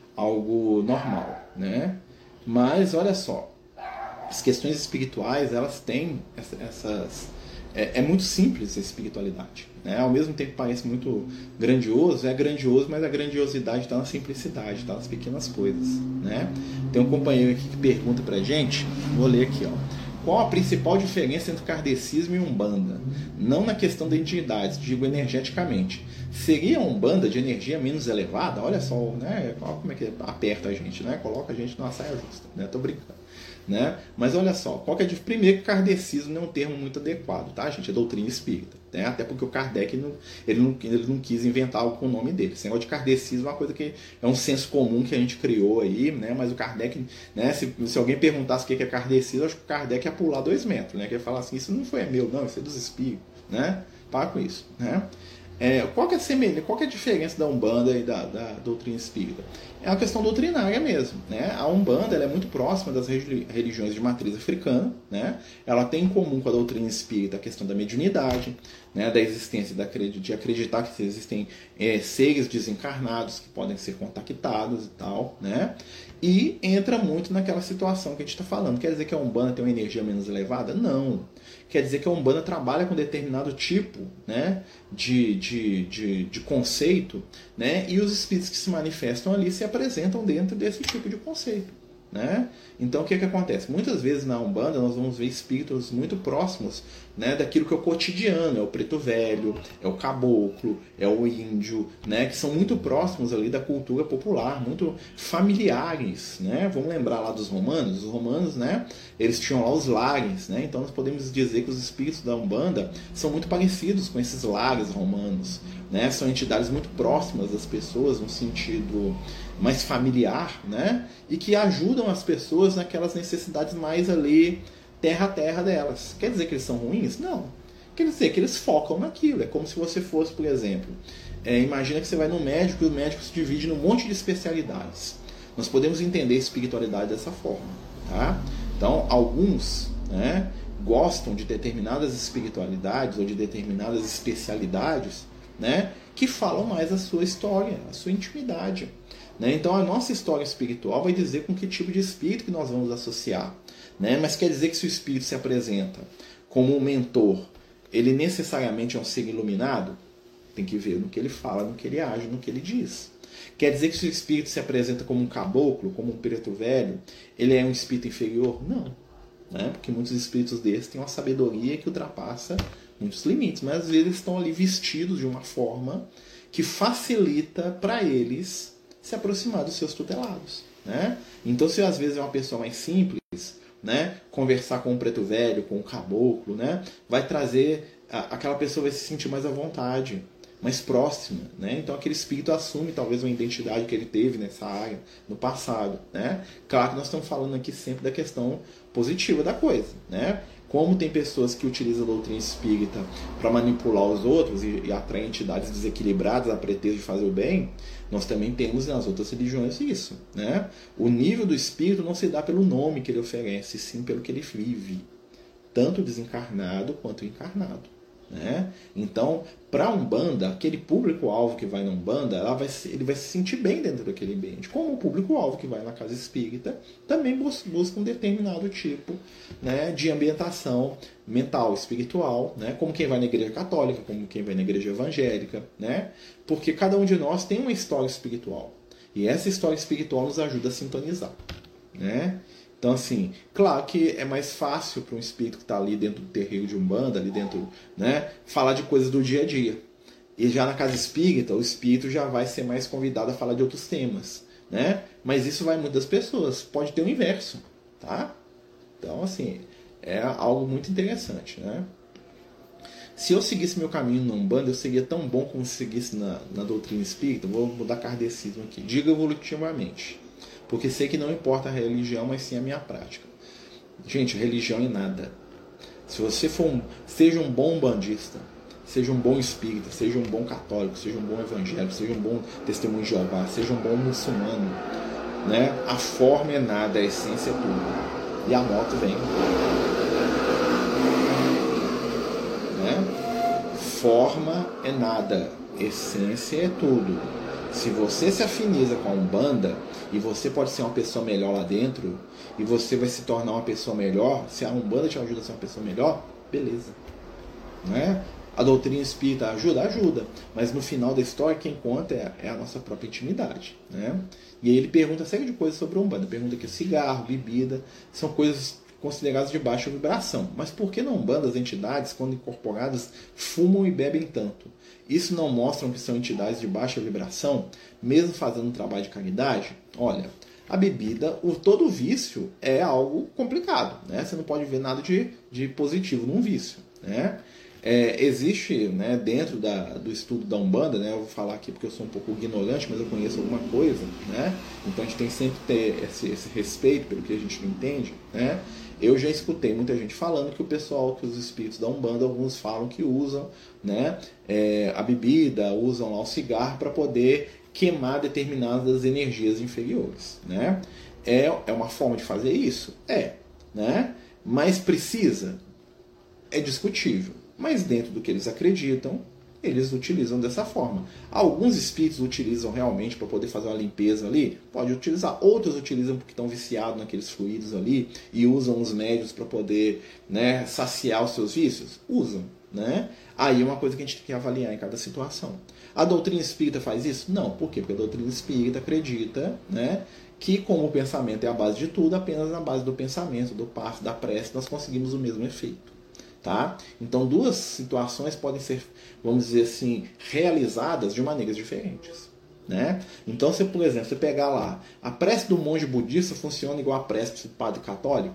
algo normal, né? Mas olha só, as questões espirituais, elas têm essas... É muito simples a espiritualidade, né? Ao mesmo tempo que parece muito grandioso, é grandioso, mas a grandiosidade está na simplicidade, está nas pequenas coisas, né? Tem um companheiro aqui que pergunta pra gente, vou ler aqui, ó. Qual a principal diferença entre kardecismo e umbanda? Não na questão da entidade, digo energeticamente. Seria a umbanda de energia menos elevada? Olha só, né? Como é que aperta a gente, né? Coloca a gente numa saia justa, né? Tô brincando. Né? Mas olha só, qual que é primeiro que kardecismo não é um termo muito adequado, tá, gente? É doutrina espírita, né? Até porque o Kardec ele não quis inventar algo com o nome dele. Esse negócio de kardecismo é uma coisa que é um senso comum que a gente criou aí, né? Mas o Kardec, né? Se alguém perguntasse o que é kardecismo, acho que o Kardec ia pular 2 metros, né? Que ia falar assim, isso não foi meu, não, isso é dos espíritos, né? Para com isso, né? Qual que é a diferença da Umbanda e da doutrina espírita? É uma questão doutrinária mesmo, né? A Umbanda ela é muito próxima das religiões de matriz africana, né? Ela tem em comum com a doutrina espírita a questão da mediunidade, né? Da existência, de acreditar que existem seres desencarnados que podem ser contactados e tal, né? E entra muito naquela situação que a gente está falando. Quer dizer que a Umbanda tem uma energia menos elevada? Não. Quer dizer que a Umbanda trabalha com determinado tipo, né, de conceito, né, e os espíritos que se manifestam ali se apresentam dentro desse tipo de conceito, né? Então o que acontece? Muitas vezes na Umbanda nós vamos ver espíritos muito próximos, né, daquilo que é o cotidiano, é o preto velho, é o caboclo, é o índio, né, que são muito próximos ali da cultura popular, muito familiares, né? Vamos lembrar lá dos romanos? Os romanos, né, eles tinham lá os lares, né? Então nós podemos dizer que os espíritos da Umbanda são muito parecidos com esses lares romanos, né? São entidades muito próximas das pessoas, num sentido mais familiar, né? E que ajudam as pessoas naquelas necessidades mais ali terra a terra delas. Quer dizer que eles são ruins? Não. Quer dizer que eles focam naquilo. É como se você fosse, por exemplo, imagina que você vai no médico e o médico se divide num monte de especialidades. Nós podemos entender a espiritualidade dessa forma, tá? Então, alguns, né, gostam de determinadas espiritualidades ou de determinadas especialidades, né, que falam mais a sua história, a sua intimidade, né? Então, a nossa história espiritual vai dizer com que tipo de espírito que nós vamos associar, né? Mas quer dizer que se o espírito se apresenta como um mentor, ele necessariamente é um ser iluminado? Tem que ver no que ele fala, no que ele age, no que ele diz. Quer dizer que se o espírito se apresenta como um caboclo, como um preto velho, ele é um espírito inferior? Não. Né? Porque muitos espíritos desses têm uma sabedoria que ultrapassa muitos limites, mas às vezes eles estão ali vestidos de uma forma que facilita para eles se aproximar dos seus tutelados. Né? Então, se às vezes é uma pessoa mais simples, né, conversar com um preto velho, com um caboclo, né, vai trazer, aquela pessoa vai se sentir mais à vontade, mais próxima, né? Então aquele espírito assume talvez uma identidade que ele teve nessa área no passado, né? Claro que nós estamos falando aqui sempre da questão positiva da coisa, né? Como tem pessoas que utilizam a doutrina espírita para manipular os outros e atrair entidades desequilibradas a pretexto de fazer o bem, nós também temos nas outras religiões isso, né? O nível do espírito não se dá pelo nome que ele oferece, sim pelo que ele vive, tanto desencarnado quanto encarnado. Né? Então, para a Umbanda, aquele público-alvo que vai na Umbanda, ele vai se sentir bem dentro daquele ambiente. Como o público-alvo que vai na casa espírita também busca um determinado tipo, né, de ambientação mental, espiritual, né? Como quem vai na igreja católica, como quem vai na igreja evangélica, né? Porque cada um de nós tem uma história espiritual. E essa história espiritual nos ajuda a sintonizar. Né? Então, assim, claro que é mais fácil para um espírito que está ali dentro do terreiro de Umbanda, ali dentro, né, falar de coisas do dia a dia. E já na casa espírita, o espírito já vai ser mais convidado a falar de outros temas, né? Mas isso vai muito das pessoas. Pode ter o inverso, tá? Então, assim, é algo muito interessante, né? Se eu seguisse meu caminho na Umbanda, eu seria tão bom como se seguisse na doutrina espírita. Vou mudar kardecismo aqui. Diga evolutivamente. Porque sei que não importa a religião, mas sim a minha prática. Gente, religião é nada. Se você seja um bom umbandista, seja um bom espírita, seja um bom católico, seja um bom evangélico, seja um bom testemunho de Jeová, seja um bom muçulmano, né? A forma é nada, a essência é tudo. E a moto vem. Né? Forma é nada, essência é tudo. Se você se afiniza com a Umbanda, e você pode ser uma pessoa melhor lá dentro, e você vai se tornar uma pessoa melhor, se a Umbanda te ajuda a ser uma pessoa melhor, beleza. Né? A doutrina espírita ajuda? Ajuda. Mas no final da história, quem conta é a nossa própria intimidade. Né? E aí ele pergunta uma série de coisas sobre a Umbanda. Pergunta que cigarro, bebida, são coisas consideradas de baixa vibração. Mas por que na Umbanda as entidades, quando incorporadas, fumam e bebem tanto? Isso não mostra que são entidades de baixa vibração, mesmo fazendo um trabalho de caridade? Olha, a bebida, todo vício é algo complicado. Né? Você não pode ver nada de positivo num vício. Né? Existe, né, dentro do estudo da Umbanda, né, eu vou falar aqui porque eu sou um pouco ignorante, mas eu conheço alguma coisa, né? Então a gente tem sempre que ter esse respeito pelo que a gente não entende. Né? Eu já escutei muita gente falando que que os espíritos da Umbanda, alguns falam que usam, né, a bebida, usam lá o cigarro para poder queimar determinadas energias inferiores. Né? É uma forma de fazer isso? Né? Mas precisa? É discutível. Mas dentro do que eles acreditam, eles utilizam dessa forma. Alguns espíritos utilizam realmente para poder fazer uma limpeza ali, pode utilizar. Outros utilizam porque estão viciados naqueles fluidos ali e usam os médios para poder, né, saciar os seus vícios. Usam. Né? Aí é uma coisa que a gente tem que avaliar em cada situação. A doutrina espírita faz isso? Não. Por quê? Porque a doutrina espírita acredita, né, que como o pensamento é a base de tudo, apenas na base do pensamento, do passo, da prece, nós conseguimos o mesmo efeito. Tá? Então duas situações podem ser, vamos dizer assim, realizadas de maneiras diferentes. Né? Então, se por exemplo, você pegar lá, a prece do monge budista funciona igual a prece do padre católico?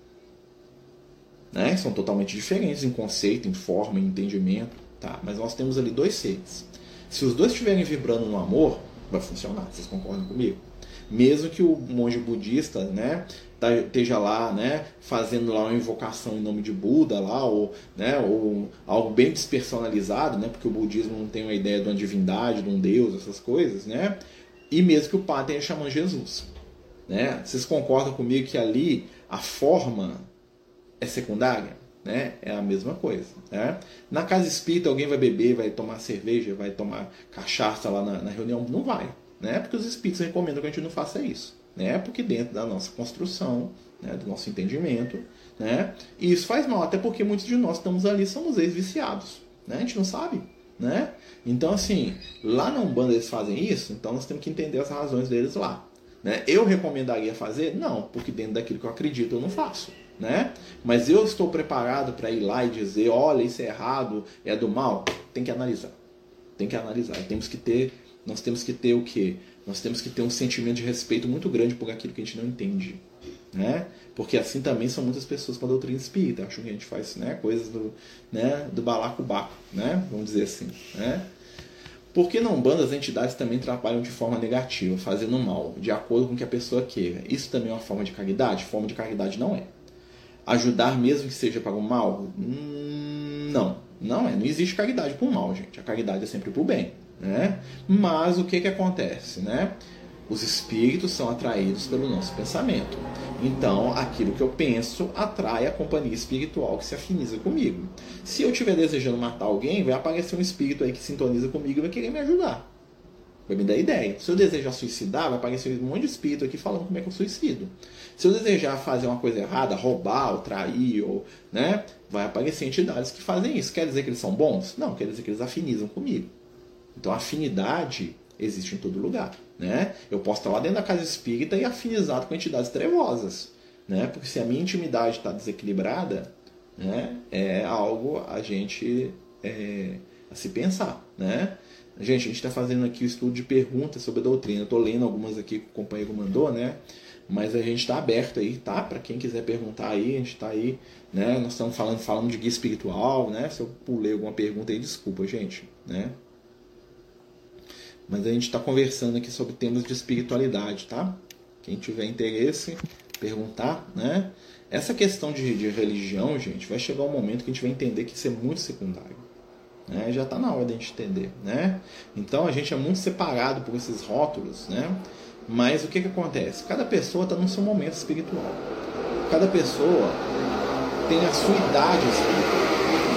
Né? São totalmente diferentes em conceito, em forma, em entendimento. Tá? Mas nós temos ali dois seres. Se os dois estiverem vibrando no amor, vai funcionar. Vocês concordam comigo? Mesmo que o monge budista, né, esteja lá, né, fazendo lá uma invocação em nome de Buda lá, ou, né, ou algo bem despersonalizado, né, porque o budismo não tem uma ideia de uma divindade, de um deus, essas coisas, né, e mesmo que o padre esteja chamando Jesus. né? Vocês concordam comigo que ali a forma é secundária? Né? É a mesma coisa. Né? Na casa espírita, alguém vai beber, vai tomar cerveja, vai tomar cachaça lá na reunião? Não vai. Né? Porque os espíritos recomendam que a gente não faça isso. Né? Porque dentro da nossa construção, né, do nosso entendimento, né, e isso faz mal, até porque muitos de nós estamos ali, somos ex-viciados. Né? A gente não sabe. Né? Então, assim, lá na Umbanda eles fazem isso, então nós temos que entender as razões deles lá. Né? Eu recomendaria fazer? Não, porque dentro daquilo que eu acredito eu não faço. Né? Mas eu estou preparado para ir lá e dizer, olha, isso é errado, é do mal? Tem que analisar. Tem que analisar. Nós temos que ter o quê? Nós temos que ter um sentimento de respeito muito grande por aquilo que a gente não entende. Né? Porque assim também são muitas pessoas com a doutrina espírita. Acham que a gente faz, né, coisas do balacobaco, né? Vamos dizer assim. Né? Porque na Umbanda as entidades também trabalham de forma negativa, fazendo mal, de acordo com o que a pessoa queira. Isso também é uma forma de caridade? Forma de caridade não é. Ajudar mesmo que seja para o mal? Não é. Não existe caridade por mal, gente. A caridade é sempre por bem. Né? Mas o que acontece? Né? Os espíritos são atraídos pelo nosso pensamento. Então, aquilo que eu penso atrai a companhia espiritual que se afiniza comigo. Se eu estiver desejando matar alguém, vai aparecer um espírito aí que sintoniza comigo e vai querer me ajudar. Vai me dar ideia. Se eu desejar suicidar, vai aparecer um monte de espírito aqui falando como é que eu suicido. Se eu desejar fazer uma coisa errada, roubar, ou trair, né, vai aparecer entidades que fazem isso. Quer dizer que eles são bons? Não, quer dizer que eles afinizam comigo. Então a afinidade existe em todo lugar. Né? Eu posso estar lá dentro da casa espírita e afinizado com entidades trevosas. Né? Porque se a minha intimidade está desequilibrada, né, é algo a gente a se pensar. Né? Gente, a gente está fazendo aqui o estudo de perguntas sobre a doutrina. Eu estou lendo algumas aqui que o companheiro mandou, né? Mas a gente está aberto aí, tá? Para quem quiser perguntar aí, a gente está aí, né? Nós estamos falando de guia espiritual, né? Se eu pulei alguma pergunta aí, desculpa, gente, né? Mas a gente está conversando aqui sobre temas de espiritualidade, tá? Quem tiver interesse, perguntar, né? Essa questão de religião, gente, vai chegar um momento que a gente vai entender que isso é muito secundário. Né? Já está na hora de a gente entender. Né? Então a gente é muito separado por esses rótulos. Né? Mas o que acontece? Cada pessoa está no seu momento espiritual. Cada pessoa tem a sua idade espiritual.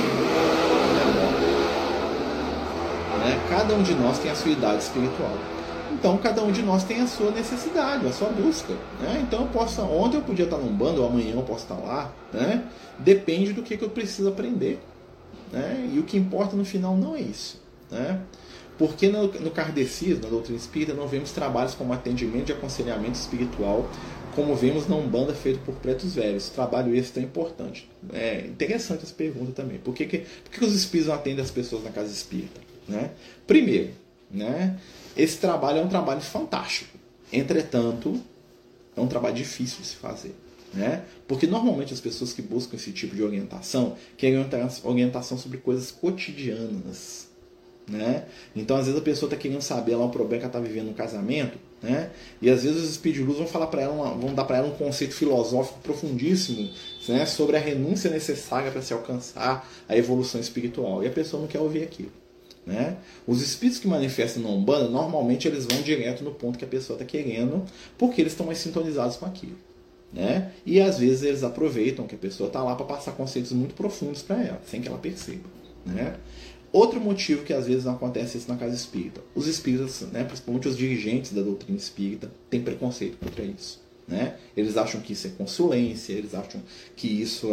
Né? Cada um de nós tem a sua idade espiritual. Então cada um de nós tem a sua necessidade, a sua busca. Né? Então ontem eu podia estar num bando, ou amanhã eu posso estar lá. Né? Depende do que eu preciso aprender. Né? E o que importa no final não é isso. Né? Porque no kardecismo, na doutrina espírita, não vemos trabalhos como atendimento de aconselhamento espiritual, como vemos na Umbanda feito por pretos velhos. Trabalho esse tão importante. É interessante essa pergunta também. Por que os espíritos não atendem as pessoas na casa espírita? Né? Primeiro, né, esse trabalho é um trabalho fantástico. Entretanto, é um trabalho difícil de se fazer. Né? Porque normalmente as pessoas que buscam esse tipo de orientação querem orientação sobre coisas cotidianas. Né? Então às vezes a pessoa está querendo saber lá um problema que ela está vivendo no casamento, né? E às vezes os espíritos de luz vão falar para ela, vão dar para ela um conceito filosófico profundíssimo, né, sobre a renúncia necessária para se alcançar a evolução espiritual, e a pessoa não quer ouvir aquilo. Né? Os espíritos que manifestam na Umbanda, normalmente eles vão direto no ponto que a pessoa está querendo, porque eles estão mais sintonizados com aquilo. Né? E às vezes eles aproveitam que a pessoa está lá para passar conceitos muito profundos para ela, sem que ela perceba. Né? Outro motivo que às vezes não acontece isso na casa espírita: os espíritas, né, principalmente os dirigentes da doutrina espírita, têm preconceito contra isso. Né? Eles acham que isso é consulência, eles acham que isso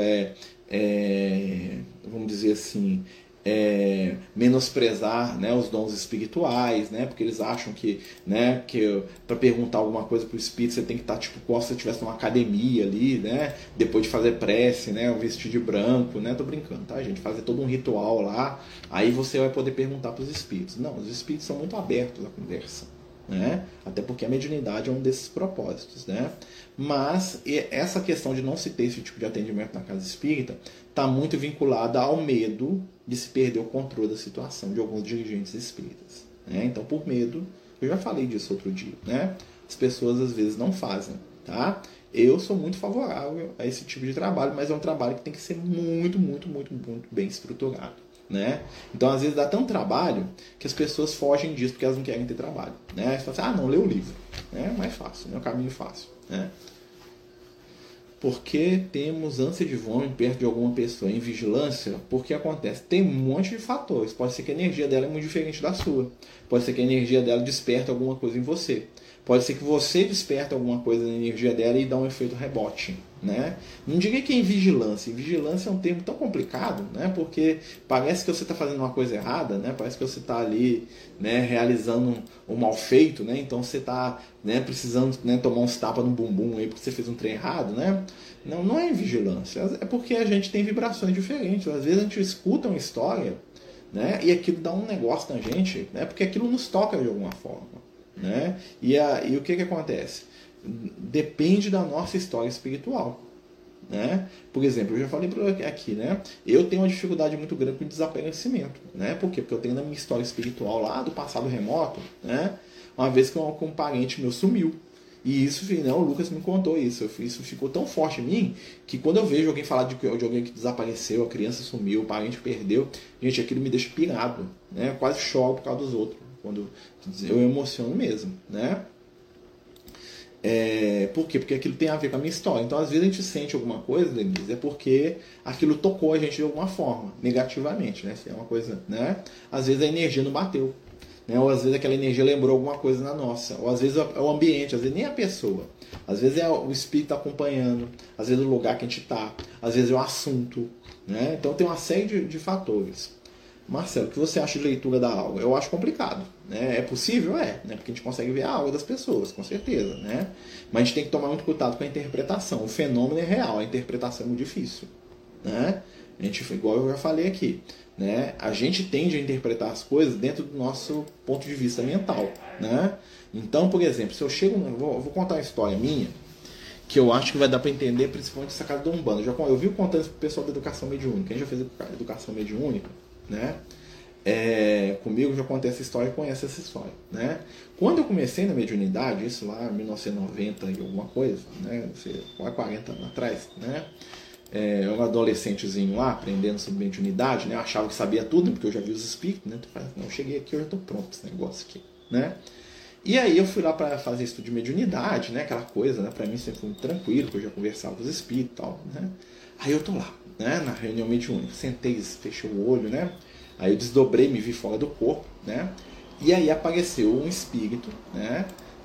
vamos dizer assim, menosprezar, né, os dons espirituais, né, porque eles acham que, né, que para perguntar alguma coisa para o espírito você tem que estar tipo como se você estivesse numa academia ali, né, depois de fazer prece, né, vestir de branco, né, tô brincando, tá, gente, fazer todo um ritual lá, aí você vai poder perguntar para os espíritos. Não, os espíritos são muito abertos à conversa. Né? Até porque a mediunidade é um desses propósitos. Né? Mas essa questão de não se ter esse tipo de atendimento na casa espírita está muito vinculada ao medo de se perder o controle da situação de alguns dirigentes espíritas. Né? Então, por medo, eu já falei disso outro dia, né? As pessoas às vezes não fazem. Tá? Eu sou muito favorável a esse tipo de trabalho, mas é um trabalho que tem que ser muito, muito, muito, muito bem estruturado. Né? Então às vezes dá tanto trabalho que as pessoas fogem disso porque elas não querem ter trabalho, né? Você fala assim, não, lê o livro, né? Mais fácil, né? O caminho fácil, né? Porque temos ânsia de vômito perto de alguma pessoa em vigilância? Porque acontece, tem um monte de fatores. Pode ser que a energia dela é muito diferente da sua. Pode ser que a energia dela desperta alguma coisa em você. Pode ser que você desperta alguma coisa na energia dela e dá um efeito rebote, né? Não diga que é em vigilância. Vigilância é um termo tão complicado, né? Porque parece que você está fazendo uma coisa errada, né? Parece que você está ali, né, realizando um mal feito, né? Então você está, né, precisando, né, tomar uns tapas no bumbum aí porque você fez um trem errado, né? Não, não é em vigilância. É porque a gente tem vibrações diferentes. Às vezes a gente escuta uma história, né? E aquilo dá um negócio na gente, né? Porque aquilo nos toca de alguma forma. Né? E o que acontece? Depende da nossa história espiritual, né? Por exemplo, eu já falei aqui, né? Eu tenho uma dificuldade muito grande com o desaparecimento, né? Por quê? Porque eu tenho na minha história espiritual lá do passado remoto, né? Uma vez que um parente meu sumiu. E isso, né, o Lucas me contou isso. Isso ficou tão forte em mim que quando eu vejo alguém falar de alguém que desapareceu, a criança sumiu, o parente perdeu, gente, aquilo me deixa pirado, né? Eu quase choro por causa dos outros. Quando eu emociono mesmo, né? Por quê? Porque aquilo tem a ver com a minha história. Então, às vezes a gente sente alguma coisa, Denise, é porque aquilo tocou a gente de alguma forma, negativamente, né? Se é uma coisa, né? Às vezes a energia não bateu, né? Ou às vezes aquela energia lembrou alguma coisa na nossa. Ou às vezes é o ambiente, às vezes nem a pessoa. Às vezes é o espírito acompanhando, às vezes é o lugar que a gente está, às vezes é o assunto, né? Então tem uma série de fatores. Marcelo, o que você acha de leitura da aura? Eu acho complicado, né? É possível? É, né? Porque a gente consegue ver a aura das pessoas, com certeza, né? Mas a gente tem que tomar muito cuidado com a interpretação. O fenômeno é real, a interpretação é muito difícil, né? A gente, igual eu já falei aqui, né? A gente tende a interpretar as coisas dentro do nosso ponto de vista mental, né? Então, por exemplo, se eu chego... Eu vou contar uma história minha que eu acho que vai dar para entender, principalmente essa casa do Umbanda. Eu vi contando isso pro pessoal da educação mediúnica. Quem já fez educação mediúnica, né? Comigo já contei essa história e conhece essa história, né? Quando eu comecei na mediunidade, isso lá em 1990 e alguma coisa, né? Não sei, quase 40 anos atrás, né? Eu era um adolescentezinho lá, aprendendo sobre mediunidade, né? Eu achava que sabia tudo, porque eu já vi os espíritos, né? Então, não, eu cheguei aqui, eu já estou pronto para esse negócio aqui, né? E aí eu fui lá para fazer estudo de mediunidade, né? Aquela coisa, né? Para mim sempre foi muito tranquilo, porque eu já conversava com os espíritos e tal, né? Aí eu tô lá, né? Na reunião mediúnica, sentei, fechei o olho, né? Aí eu desdobrei, me vi fora do corpo, né? E aí apareceu um espírito, né?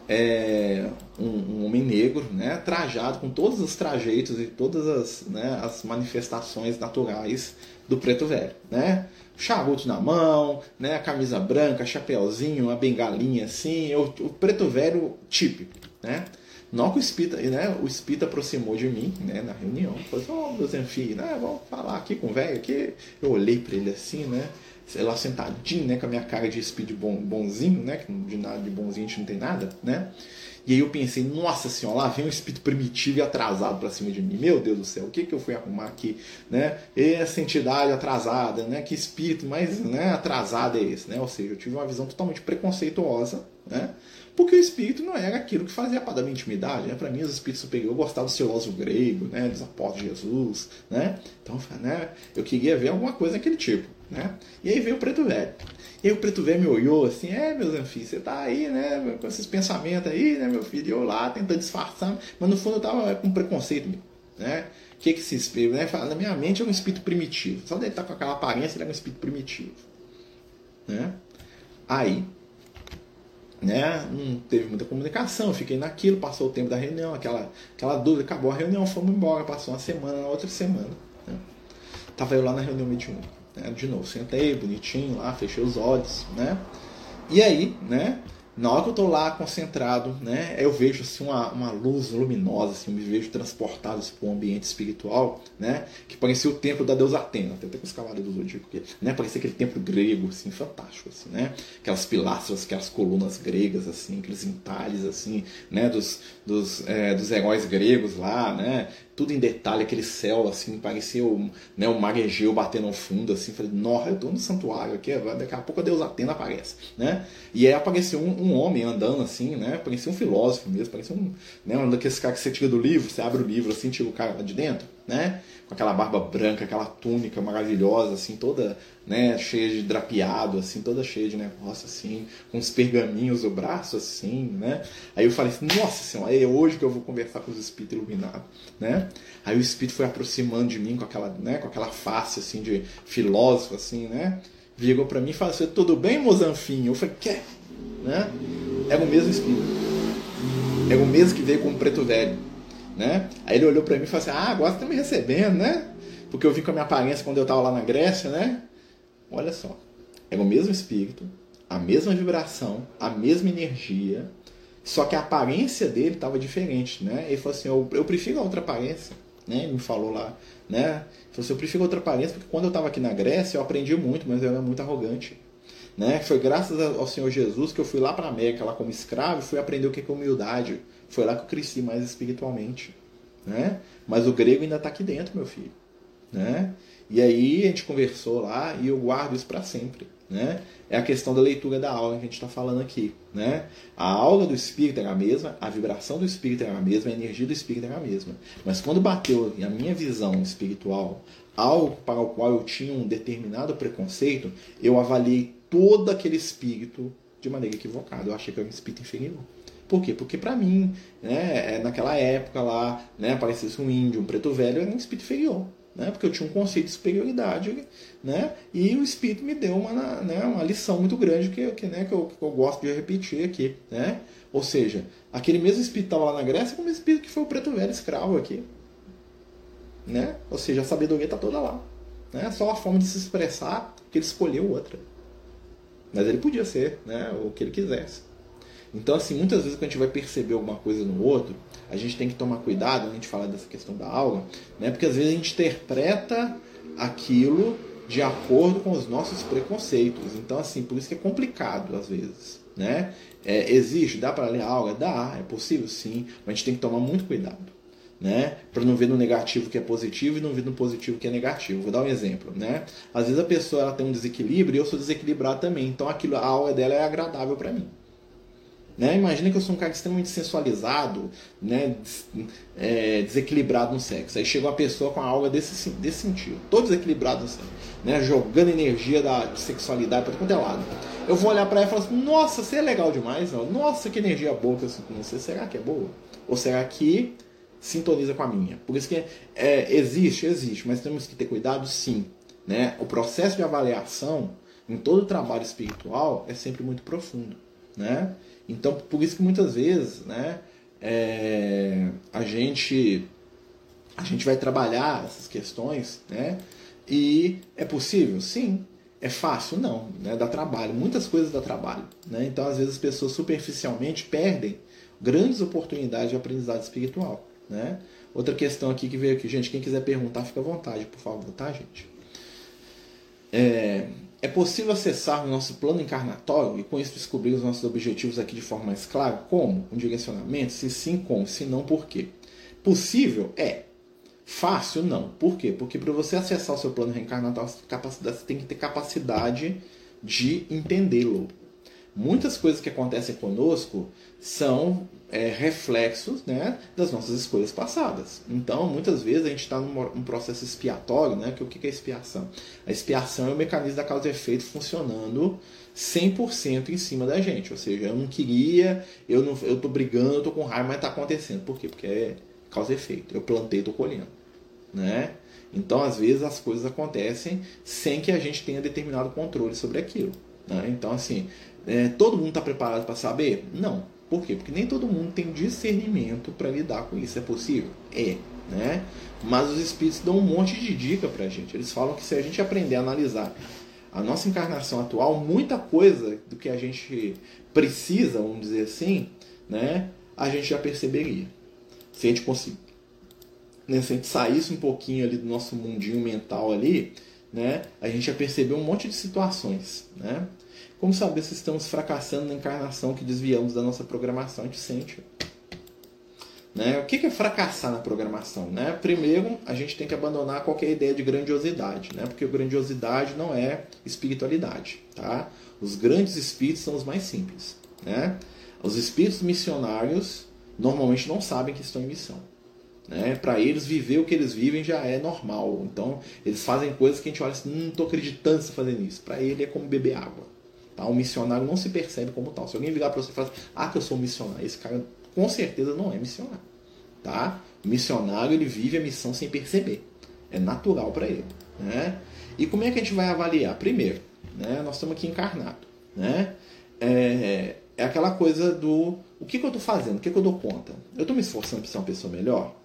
Um homem negro, né? Trajado com todos os trajeitos e todas as, né, as manifestações naturais do preto velho, né? Charuto na mão, né? A camisa branca, chapéuzinho, uma bengalinha assim, o preto velho típico, né? Na hora que o espírito aproximou de mim, né, na reunião, falou assim, meu Zenfi, né, vamos falar aqui com o velho aqui. Eu olhei para ele assim, né, sei lá, sentadinho, né, com a minha cara de espírito bonzinho, né, que de nada de bonzinho a gente não tem nada, né. E aí eu pensei, nossa senhora, lá vem um espírito primitivo e atrasado para cima de mim. Meu Deus do céu, o que eu fui arrumar aqui, né? Essa entidade atrasada, né? Que espírito mais, né, atrasado é esse, né? Ou seja, eu tive uma visão totalmente preconceituosa, né? Porque o espírito não era aquilo que fazia parte da minha intimidade, né? Para mim, os espíritos superiores, eu gostava do filósofo grego, né? Dos apóstolos de Jesus, né? Então, né, eu queria ver alguma coisa daquele tipo, né? E aí veio o preto velho. E aí o preto velho me olhou assim, meu Zanfi, você tá aí, né, com esses pensamentos aí, né, meu filho? E eu lá, tentando disfarçar, mas no fundo eu tava com preconceito, né? O que esse espírito, né? Na minha mente é um espírito primitivo. Só dele estar com aquela aparência, ele é um espírito primitivo, né? Aí, né, não teve muita comunicação, eu fiquei naquilo, passou o tempo da reunião, aquela dúvida, acabou a reunião, fomos embora, passou uma semana, na outra semana, né? Tava eu lá na reunião mediúnica, né? De novo, sentei bonitinho lá, fechei os olhos, né? E aí, né, na hora que eu tô lá concentrado, né, eu vejo assim uma luz luminosa, assim, eu me vejo transportado assim, para um ambiente espiritual, né, que parecia o templo da deusa Atena, até com os cavaleiros do Zodíaco, né, parecia aquele templo grego, assim, fantástico, assim, né, aquelas pilastras, aquelas colunas gregas, assim, aqueles entalhes, assim, né, dos heróis gregos lá, né, tudo em detalhe, aquele céu, assim, parecia o mar Egeu batendo no fundo, assim, falei, nossa, eu tô no santuário aqui, daqui a pouco a deusa Atena aparece, né, e aí apareceu um um homem andando assim, né? Parecia um filósofo mesmo, parecia um daqueles caras que você tira do livro, você abre o livro assim, tira o cara lá de dentro, né? Com aquela barba branca, aquela túnica maravilhosa, assim, toda, né, cheia de drapeado, assim, toda cheia de negócio, assim, com uns pergaminhos no braço, assim, né? Aí eu falei assim, nossa senhora, é hoje que eu vou conversar com os espíritos iluminados, né? Aí o espírito foi aproximando de mim com aquela face, assim, de filósofo, assim, né? Virou pra mim e falou assim, tudo bem, Mozanfinho? Eu falei, quê? Né? Era o mesmo espírito. Era o mesmo que veio com o preto velho. Né? Aí ele olhou pra mim e falou assim, agora você tá me recebendo, né? Porque eu vim com a minha aparência quando eu tava lá na Grécia, né? Olha só. Era o mesmo espírito, a mesma vibração, a mesma energia, só que a aparência dele estava diferente, né? Ele falou assim, eu prefiro a outra aparência, né? Ele me falou lá, né? Ele falou assim, eu prefiro outra aparência porque quando eu estava aqui na Grécia eu aprendi muito, mas eu era muito arrogante. Né? Foi graças ao Senhor Jesus que eu fui lá para a América lá como escravo e fui aprender o que é humildade. Foi lá que eu cresci mais espiritualmente. Né? Mas o grego ainda está aqui dentro, meu filho. Né? E aí a gente conversou lá e eu guardo isso para sempre. Né? É a questão da leitura da aula que a gente está falando aqui. Né? A aula do espírito era a mesma, a vibração do espírito era a mesma, a energia do espírito era a mesma. Mas quando bateu a minha visão espiritual, algo para o qual eu tinha um determinado preconceito, eu avaliei todo aquele espírito de maneira equivocada. Eu achei que era um espírito inferior. Por quê? Porque para mim, né, naquela época lá, né, parecia um índio, um preto velho, era um espírito inferior. Né, porque eu tinha um conceito de superioridade, né, e o espírito me deu uma lição muito grande que eu gosto de repetir aqui. Né? Ou seja, aquele mesmo espírito que estava lá na Grécia é o mesmo espírito que foi o preto velho escravo aqui. Né? Ou seja, a sabedoria está toda lá. Né? Só a forma de se expressar que ele escolheu outra. Mas ele podia ser, né, o que ele quisesse. Então, assim, muitas vezes quando a gente vai perceber alguma coisa no outro, a gente tem que tomar cuidado quando a gente fala dessa questão da aula, né, porque às vezes a gente interpreta aquilo de acordo com os nossos preconceitos. Então, assim, por isso que é complicado às vezes. Né? Existe, dá para ler a aula? Dá, é possível sim, mas a gente tem que tomar muito cuidado. Né? Para não ver no negativo que é positivo e não ver no positivo que é negativo. Vou dar um exemplo. Né? Às vezes a pessoa ela tem um desequilíbrio e eu sou desequilibrado também. Então a aula dela é agradável para mim. Né? Imagina que eu sou um cara extremamente sensualizado, né? Desequilibrado no sexo. Aí chega uma pessoa com a aula desse sentido. Todo desequilibrado no sexo. Né? Jogando energia de sexualidade para todo é lado. Eu vou olhar para ela e falar assim, nossa, você é legal demais. Ó. Nossa, que energia boa que eu sinto com você. Será que é boa? Ou será que sintoniza com a minha? Por isso que existe, mas temos que ter cuidado sim. Né? O processo de avaliação em todo trabalho espiritual é sempre muito profundo. Né? Então, por isso que muitas vezes, né, a gente vai trabalhar essas questões, né, e é possível? Sim. É fácil? Não. Né? Dá trabalho. Muitas coisas dá trabalho. Né? Então, às vezes, as pessoas superficialmente perdem grandes oportunidades de aprendizado espiritual. Né? Outra questão aqui que veio aqui, gente, quem quiser perguntar, fica à vontade, por favor, tá, gente? É possível acessar o nosso plano encarnatório e com isso descobrir os nossos objetivos aqui de forma mais clara? Como? Um direcionamento? Se sim, como? Se não, por quê? Possível? É. Fácil? Não. Por quê? Porque para você acessar o seu plano reencarnatório, você tem que ter capacidade de entendê-lo. Muitas coisas que acontecem conosco são reflexos, né, das nossas escolhas passadas. Então, muitas vezes a gente está num processo expiatório, né, que o que é expiação? A expiação é o mecanismo da causa e efeito funcionando 100% em cima da gente. Ou seja, eu não queria, eu estou brigando, eu estou com raiva, mas está acontecendo. Por quê? Porque é causa e efeito. Eu plantei, estou colhendo. Né? Então, às vezes, as coisas acontecem sem que a gente tenha determinado controle sobre aquilo. Né? Então, assim, todo mundo está preparado para saber? Não. Por quê? Porque nem todo mundo tem discernimento para lidar com isso. É possível? É. Né? Mas os espíritos dão um monte de dica para a gente. Eles falam que se a gente aprender a analisar a nossa encarnação atual, muita coisa do que a gente precisa, vamos dizer assim, né, a gente já perceberia. Se a gente conseguir, né, se a gente saísse um pouquinho ali do nosso mundinho mental ali, né, a gente já percebeu um monte de situações. Né? Como saber se estamos fracassando na encarnação que desviamos da nossa programação? A gente sente. Né? O que é fracassar na programação? Né? Primeiro, a gente tem que abandonar qualquer ideia de grandiosidade, né? Porque grandiosidade não é espiritualidade. Tá? Os grandes espíritos são os mais simples. né? Os espíritos missionários normalmente não sabem que estão em missão, né? Para eles, viver o que eles vivem já é normal. Então, eles fazem coisas que a gente olha assim, não estou acreditando que você está fazendo isso. Para ele é como beber água. Tá? Um missionário não se percebe como tal. Se alguém virar para você e falar, que eu sou um missionário, esse cara com certeza não é missionário. Tá? O missionário, ele vive a missão sem perceber. É natural para ele, né? E como é que a gente vai avaliar? Primeiro, né, nós estamos aqui encarnados, né? É aquela coisa do o que eu estou fazendo, o que eu dou conta? Eu estou me esforçando para ser uma pessoa melhor?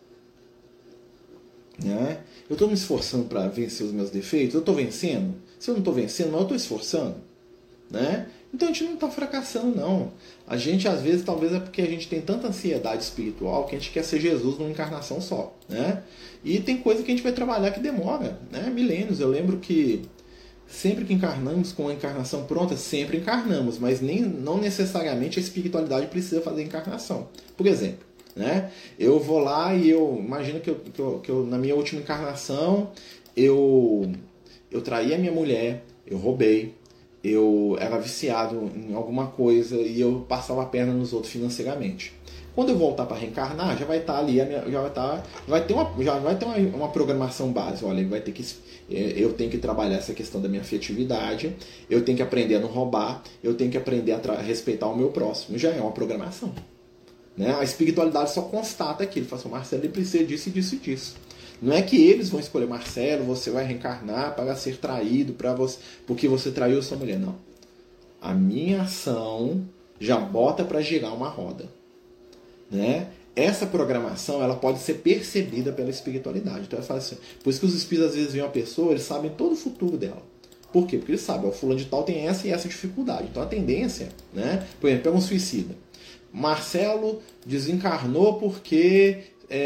Né? Eu estou me esforçando para vencer os meus defeitos? Eu estou vencendo? Se eu não estou vencendo, mas eu estou esforçando? Né? Então a gente não está fracassando, não. A gente, às vezes, talvez é porque a gente tem tanta ansiedade espiritual que a gente quer ser Jesus numa encarnação só, né? E tem coisa que a gente vai trabalhar que demora, né? Milênios. Eu lembro que sempre que encarnamos com a encarnação pronta, sempre encarnamos, mas não necessariamente a espiritualidade precisa fazer encarnação. Por exemplo, né? Eu vou lá e eu imagino que eu na minha última encarnação eu traí a minha mulher, eu roubei, eu era viciado em alguma coisa e eu passava a perna nos outros financeiramente. Quando eu voltar para reencarnar, já vai estar ali, vai ter uma programação base. Olha, eu tenho que trabalhar essa questão da minha afetividade, eu tenho que aprender a não roubar, eu tenho que aprender a respeitar o meu próximo. Já é uma programação, né? A espiritualidade só constata aquilo. Ele fala assim, Marcelo, ele precisa disso e disso e disso. Não é que eles vão escolher, Marcelo, você vai reencarnar para ser traído, porque você traiu sua mulher. Não. A minha ação já bota para girar uma roda, né? Essa programação, ela pode ser percebida pela espiritualidade. Então, assim, por isso que os espíritos às vezes veem uma pessoa, eles sabem todo o futuro dela. Por quê? Porque eles sabem, o fulano de tal tem essa e essa dificuldade. Então a tendência, né? Por exemplo, pega um suicida. Marcelo desencarnou porque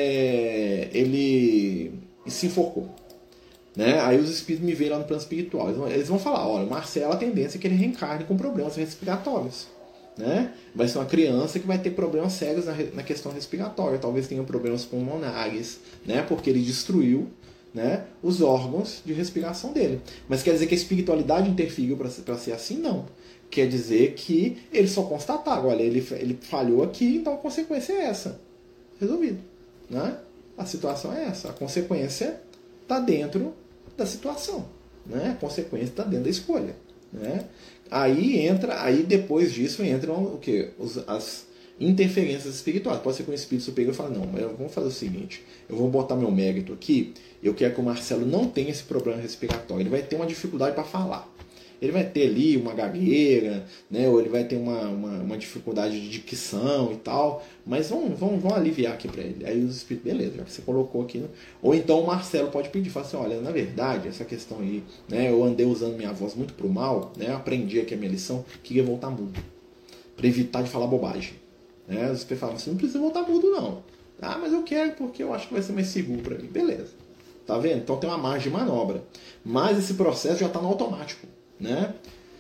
ele se enforcou, né? Aí os espíritos me veem lá no plano espiritual. Eles vão falar, olha, o Marcelo, a tendência é que ele reencarne com problemas respiratórios, né? Vai ser uma criança que vai ter problemas sérios na questão respiratória. Talvez tenha problemas pulmonares, né? Porque ele destruiu, né, os órgãos de respiração dele. Mas quer dizer que a espiritualidade interferiu para ser assim? Não. Quer dizer que eles só constataram, olha, ele falhou aqui, então a consequência é essa. Resolvido, né? A situação é essa. A consequência está dentro da situação, né? A consequência está dentro da escolha, né? Aí depois disso entram o quê? As interferências espirituais. Pode ser que um espírito superior fale, não, mas vamos fazer o seguinte, eu vou botar meu mérito aqui, eu quero que o Marcelo não tenha esse problema respiratório, ele vai ter uma dificuldade para falar. Ele vai ter ali uma gagueira, né? Ou ele vai ter uma dificuldade de dicção e tal, mas vamos aliviar aqui para ele. Aí os espíritos, beleza, já que você colocou aqui. Né? Ou então o Marcelo pode pedir, fala assim, olha, na verdade, essa questão aí, né? Eu andei usando minha voz muito pro mal, né? Aprendi aqui a minha lição, queria voltar mudo, para evitar de falar bobagem. Né? Os espíritos falam, você não precisa voltar mudo não. Ah, mas eu quero porque eu acho que vai ser mais seguro para mim. Beleza. Tá vendo? Então tem uma margem de manobra. Mas esse processo já está no automático. Né?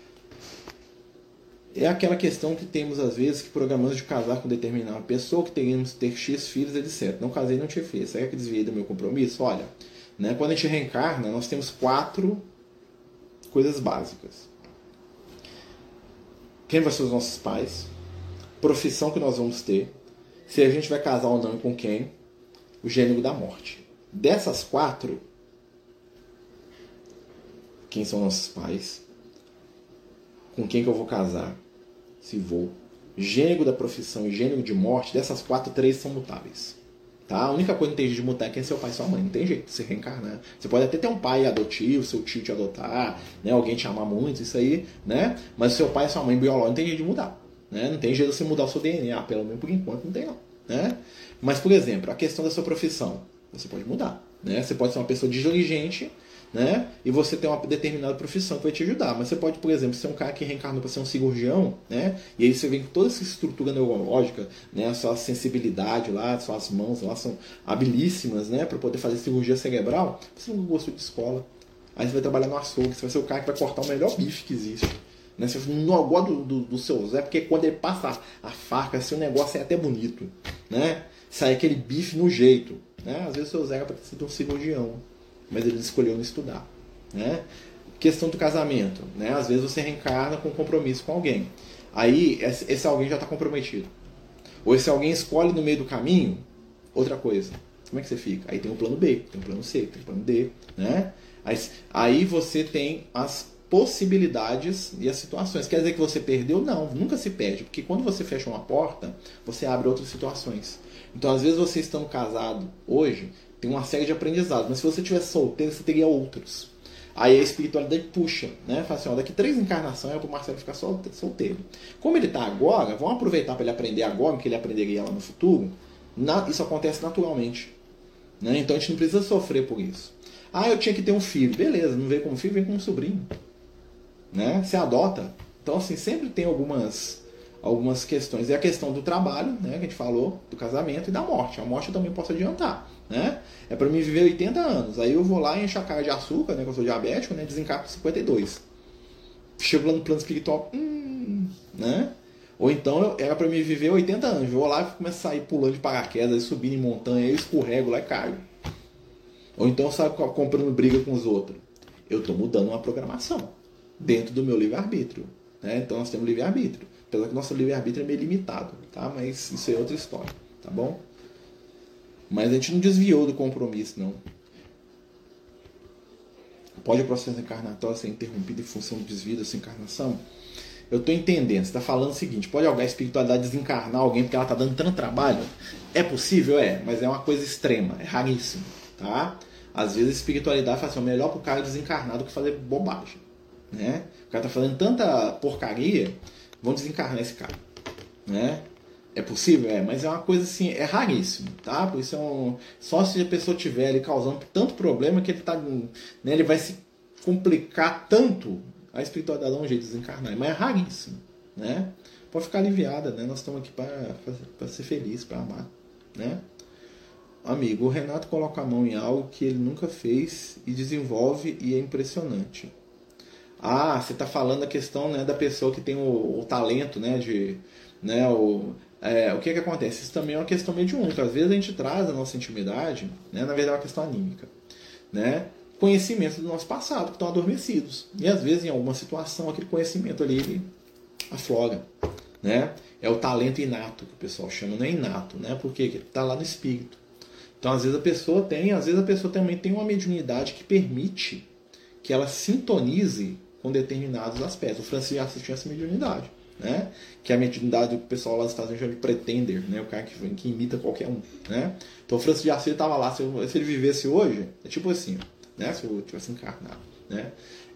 É aquela questão que temos às vezes que programamos de casar com determinada pessoa, que teríamos ter X filhos, etc. Não casei, não tive filhos. Será que desviei do meu compromisso? Olha, né, quando a gente reencarna, nós temos 4 coisas básicas. Quem vai ser os nossos pais? Profissão que nós vamos ter? Se a gente vai casar ou não e com quem? O gênero da morte. Dessas 4, quem são nossos pais? Com quem que eu vou casar, se vou, gênero da profissão e gênero de morte, dessas 4, 3 são mutáveis. Tá? A única coisa que não tem jeito de mutar é quem é seu pai e sua mãe. Não tem jeito de você reencarnar. Você pode até ter um pai adotivo, seu tio te adotar, né? Alguém te amar muito, isso aí, né? Mas seu pai e sua mãe biológica não tem jeito de mudar. Né? Não tem jeito de você mudar o seu DNA, pelo menos por enquanto não tem não. Né? Mas, por exemplo, a questão da sua profissão, você pode mudar. Né? Você pode ser uma pessoa diligente, né? E você tem uma determinada profissão que vai te ajudar. Mas você pode, por exemplo, ser um cara que reencarnou para ser um cirurgião, né? E aí você vem com toda essa estrutura neurológica, né? A sua sensibilidade lá, suas mãos lá são habilíssimas, né? Para poder fazer cirurgia cerebral. Você não gostou de escola. Aí você vai trabalhar no açougue, você vai ser o cara que vai cortar o melhor bife que existe. Né? Você não gosta do seu Zé, porque quando ele passa a faca, seu negócio é até bonito, né? Sai aquele bife no jeito, né? Às vezes o seu Zé era para ser um cirurgião, mas ele escolheu não estudar, né? Questão do casamento, né? Às vezes você reencarna com compromisso com alguém. Aí esse alguém já está comprometido. Ou esse alguém escolhe no meio do caminho outra coisa. Como é que você fica? Aí tem o plano B, tem o plano C, tem o plano D, né? Aí você tem as possibilidades e as situações. Quer dizer que você perdeu? Não, nunca se perde. Porque quando você fecha uma porta, você abre outras situações. Então, às vezes, você estando casado hoje, tem uma série de aprendizados. Mas se você tivesse solteiro, você teria outros. Aí a espiritualidade puxa, né? Fala assim, ó, daqui 3 encarnações é para o Marcelo ficar solteiro. Como ele está agora, vamos aproveitar para ele aprender agora, que ele aprenderia lá no futuro. Isso acontece naturalmente. Né? Então a gente não precisa sofrer por isso. Ah, eu tinha que ter um filho. Beleza, não veio como filho, vem como sobrinho. Né? Você adota. Então, assim, sempre tem algumas questões. E a questão do trabalho, né, que a gente falou, do casamento e da morte. A morte eu também posso adiantar. Né? É para mim viver 80 anos. Aí eu vou lá e encho a cara de açúcar, né, que eu sou diabético, né, desencarno com 52. Chego lá no plano espiritual, né? Ou então era para mim viver 80 anos. Eu vou lá e começo a sair pulando de paraquedas, subindo em montanha, eu escorrego lá e caio. Ou então eu saio comprando briga com os outros. Eu estou mudando uma programação dentro do meu livre-arbítrio. Né? Então nós temos livre-arbítrio. Apesar que nosso livre-arbítrio é meio limitado. Tá? Mas isso é outra história. Tá bom? Mas a gente não desviou do compromisso, não. Pode o processo encarnatório ser interrompido em função do desvio dessa encarnação? Eu estou entendendo. Você está falando o seguinte: pode a espiritualidade desencarnar alguém porque ela está dando tanto trabalho? É possível? É. Mas é uma coisa extrema. É raríssimo. Tá? Às vezes a espiritualidade fala assim, é melhor para o cara desencarnar do que fazer bobagem. Né? O cara está fazendo tanta porcaria, vamos desencarnar esse cara. Né? É possível? É, mas é uma coisa assim, é raríssimo, tá? Por isso só se a pessoa tiver ali causando tanto problema que ele tá, né, ele vai se complicar tanto, a espiritualidade dá um jeito de desencarnar, mas é raríssimo, né? Pode ficar aliviada, né? Nós estamos aqui para ser feliz, para amar, né? Amigo, o Renato coloca a mão em algo que ele nunca fez e desenvolve e é impressionante. Ah, você está falando da questão, né, da pessoa que tem o talento, né, de, né, o que acontece? Isso também é uma questão mediúnica. Às vezes a gente traz a nossa intimidade, né, na verdade é uma questão anímica, né, conhecimentos do nosso passado que estão adormecidos. E às vezes em alguma situação aquele conhecimento ali ele aflora, né? É o talento inato que o pessoal chama, não é inato, né? Porque está lá no espírito. Então às vezes a pessoa também tem uma mediunidade que permite que ela sintonize com determinados aspectos. O Francisco já assistiu essa mediunidade, né? Que é a mediunidade que o pessoal lá dos Estados Unidos chama de pretender, né? O cara que imita qualquer um, né? Então o Francisco de Assis estava lá, se ele vivesse hoje, é tipo assim, né? Se eu tivesse encarnado, né?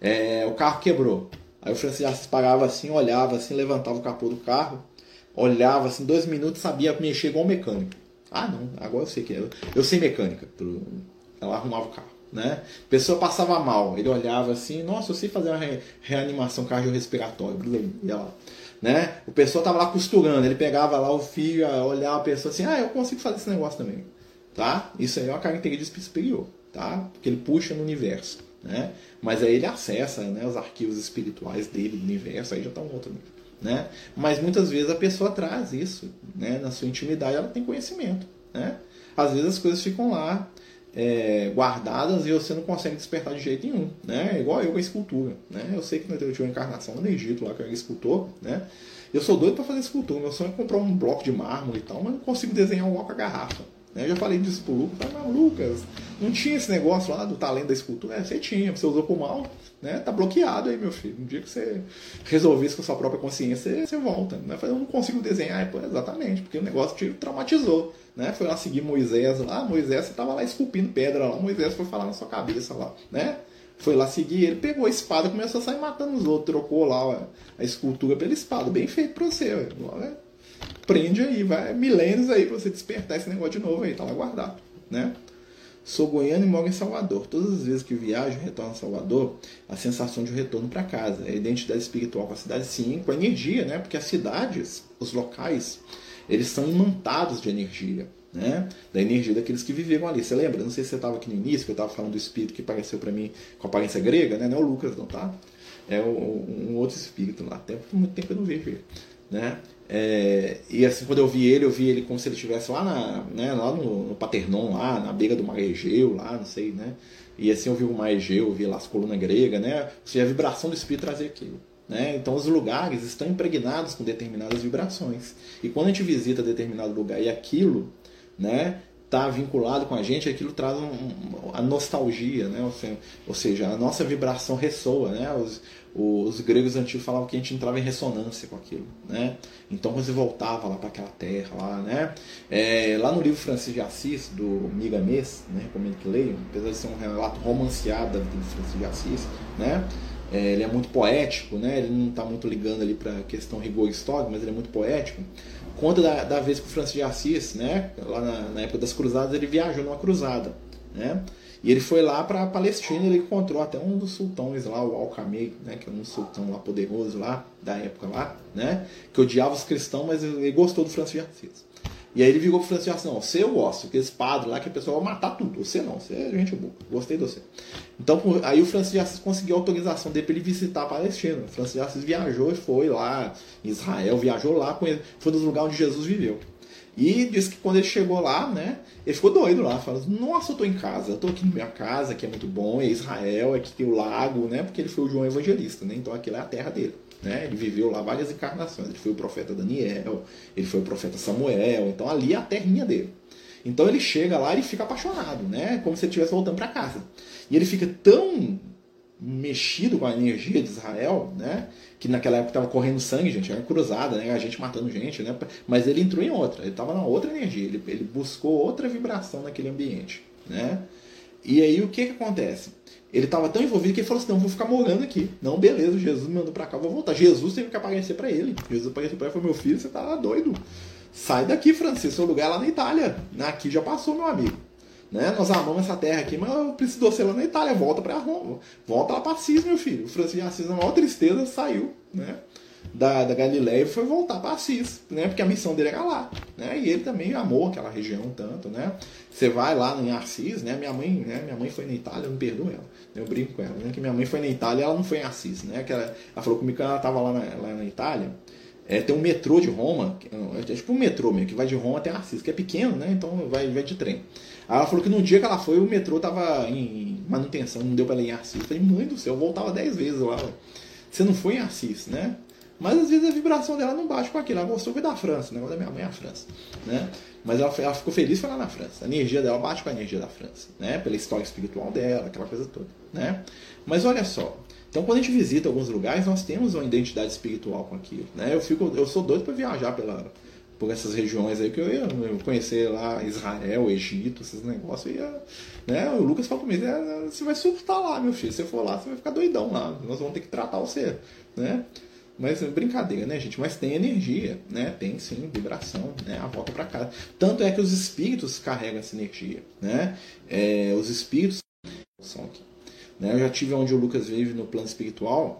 O carro quebrou, aí o Francisco de Assis parava assim, olhava assim, levantava o capô do carro, olhava assim, 2 minutos, sabia mexer igual um mecânico. Ah não, agora eu sei que eu sei mecânica. Ela arrumava o carro. Né? A pessoa passava mal, ele olhava assim, nossa, eu sei fazer uma reanimação cardiorrespiratória, ia lá, né? O pessoal estava lá costurando, ele pegava lá o fio, olhava a pessoa assim, eu consigo fazer esse negócio também, tá? Isso aí é uma característica de espírito superior, tá? Porque ele puxa no universo, né? Mas aí ele acessa, né, os arquivos espirituais dele, do universo, aí já está um outro nível, né? Mas muitas vezes a pessoa traz isso, né? Na sua intimidade ela tem conhecimento, né? Às vezes as coisas ficam lá guardadas e você não consegue despertar de jeito nenhum, né? Igual eu com a escultura, né? Eu sei que eu tive uma encarnação no Egito lá que eu era escultor, né? Eu sou doido para fazer escultura, meu sonho é comprar um bloco de mármore e tal, mas não consigo desenhar um bloco a garrafa, né? Eu já falei disso pro Lucas, mas Lucas, não tinha esse negócio lá do talento da escultura? Você tinha, você usou por mal, né? Tá bloqueado aí, meu filho. Um dia que você resolver isso com a sua própria consciência, você volta, né? Eu não consigo desenhar, exatamente, porque o negócio te traumatizou. Né? Foi lá seguir Moisés lá, Moisés estava lá esculpindo pedra lá, Moisés foi falar na sua cabeça lá, né? Foi lá seguir ele, pegou a espada e começou a sair matando os outros, trocou lá a escultura pela espada, bem feito pra você, né? Prende aí, vai milênios aí pra você despertar esse negócio de novo aí, tá lá guardado, né? Sou goiano e moro em Salvador. Todas as vezes que viajo, retorno a Salvador, a sensação de retorno para casa, a identidade espiritual com a cidade, sim, com a energia, né? Porque as cidades, os locais, eles são imantados de energia, né? Da energia daqueles que viveram ali. Você lembra? Não sei se você estava aqui no início, que eu estava falando do espírito que apareceu para mim com aparência grega, né? Não é o Lucas, não, tá? É um outro espírito lá. Tem muito tempo que eu não vejo ele, né? E assim, quando eu vi ele como se ele estivesse lá, lá no Paternon, lá na beira do mar Egeu, lá, não sei, né? E assim eu vi o mar Egeu, eu vi lá as colunas gregas, né? Ou seja, a vibração do espírito trazer aquilo, né? Então os lugares estão impregnados com determinadas vibrações. E quando a gente visita determinado lugar e aquilo, né, está vinculado com a gente, aquilo traz a nostalgia, né? Ou seja, a nossa vibração ressoa, né? Os gregos antigos falavam que a gente entrava em ressonância com aquilo, né? Então você voltava lá para aquela terra, lá, né? Lá no livro Francisco de Assis, do Migamês, né? Recomendo que leiam, apesar de ser um relato romanceado da vida de Francisco de Assis, né? Ele é muito poético, né? Ele não está muito ligando ali para a questão rigor histórico, mas ele é muito poético. Conta da vez que o Francisco de Assis, né? Lá na época das cruzadas, ele viajou numa cruzada, né? E ele foi lá para a Palestina e ele encontrou até um dos sultões lá, o Alcamei, né, que é um sultão lá poderoso lá, da época lá, né, que odiava os cristãos, mas ele gostou do Francisco de Assis. E aí ele virou pro Francisco de Assis, não, você eu gosto, aqueles padres lá que a pessoa vai matar tudo, você não, você é gente boa, gostei de você. Então aí o Francisco de Assis conseguiu a autorização dele para ele visitar a Palestina. O Francisco de Assis viajou e foi lá em Israel, viajou lá, foi nos lugares onde Jesus viveu. E disse que quando ele chegou lá, né, ele ficou doido lá, falando, nossa, eu tô em casa, eu tô aqui na minha casa, que é muito bom, é Israel, aqui tem o lago, né, porque ele foi o João Evangelista, né, então aquilo é a terra dele, né, ele viveu lá várias encarnações, ele foi o profeta Daniel, ele foi o profeta Samuel, então ali é a terrinha dele. Então ele chega lá e fica apaixonado, né, como se ele estivesse voltando para casa. E ele fica tão mexido com a energia de Israel, né, que naquela época estava correndo sangue, gente, era cruzada, né, a gente matando gente, né, mas ele entrou em outra, ele estava na outra energia, ele buscou outra vibração naquele ambiente, né, e aí o que acontece? Ele estava tão envolvido que ele falou assim, não, vou ficar morando aqui, não, beleza, Jesus me mandou para cá, vou voltar. Jesus teve que aparecer para ele, Jesus apareceu para ele e falou, meu filho, você tá doido, sai daqui, Francisco, seu lugar é lá na Itália, aqui já passou, meu amigo. Né? Nós amamos essa terra aqui, mas eu preciso de você lá na Itália, volta para Roma, volta lá para Assis, meu filho. O Francisco de Assis, na maior tristeza, saiu, né, da Galileia e foi voltar para Assis, né, porque a missão dele era lá, né, e ele também amou aquela região tanto, né. Você vai lá em Assis, né, minha mãe foi na Itália, eu não perdoo ela, eu brinco com ela, né, que minha mãe foi na Itália e ela não foi em Assis, né, que ela falou comigo que ela estava lá na Itália. Tem um metrô de Roma, é tipo um metrô mesmo, que vai de Roma até Assis, que é pequeno, né? Então vai de trem. Aí ela falou que no dia que ela foi, o metrô tava em manutenção, não deu pra ela ir em Assis. Eu falei, mãe do céu, eu voltava 10 vezes lá. Você não foi em Assis, né? Mas às vezes a vibração dela não bate com aquilo. Ela gostou foi da França, o negócio da minha mãe é a França, né? Mas ela ficou feliz foi lá na França. A energia dela bate com a energia da França, né? Pela história espiritual dela, aquela coisa toda, né? Mas olha só. Então, quando a gente visita alguns lugares, nós temos uma identidade espiritual com aquilo, né? Eu sou doido para viajar por essas regiões aí, que eu ia conhecer lá Israel, Egito, esses negócios. Né? O Lucas falou comigo, você vai surtar lá, meu filho. Se você for lá, você vai ficar doidão lá. Nós vamos ter que tratar você, né? Mas brincadeira, né, gente? Mas tem energia, né? Tem sim vibração, né? A volta para casa. Tanto é que os espíritos carregam essa energia, né? Os espíritos são aqui. Né? Eu já tive onde o Lucas vive no plano espiritual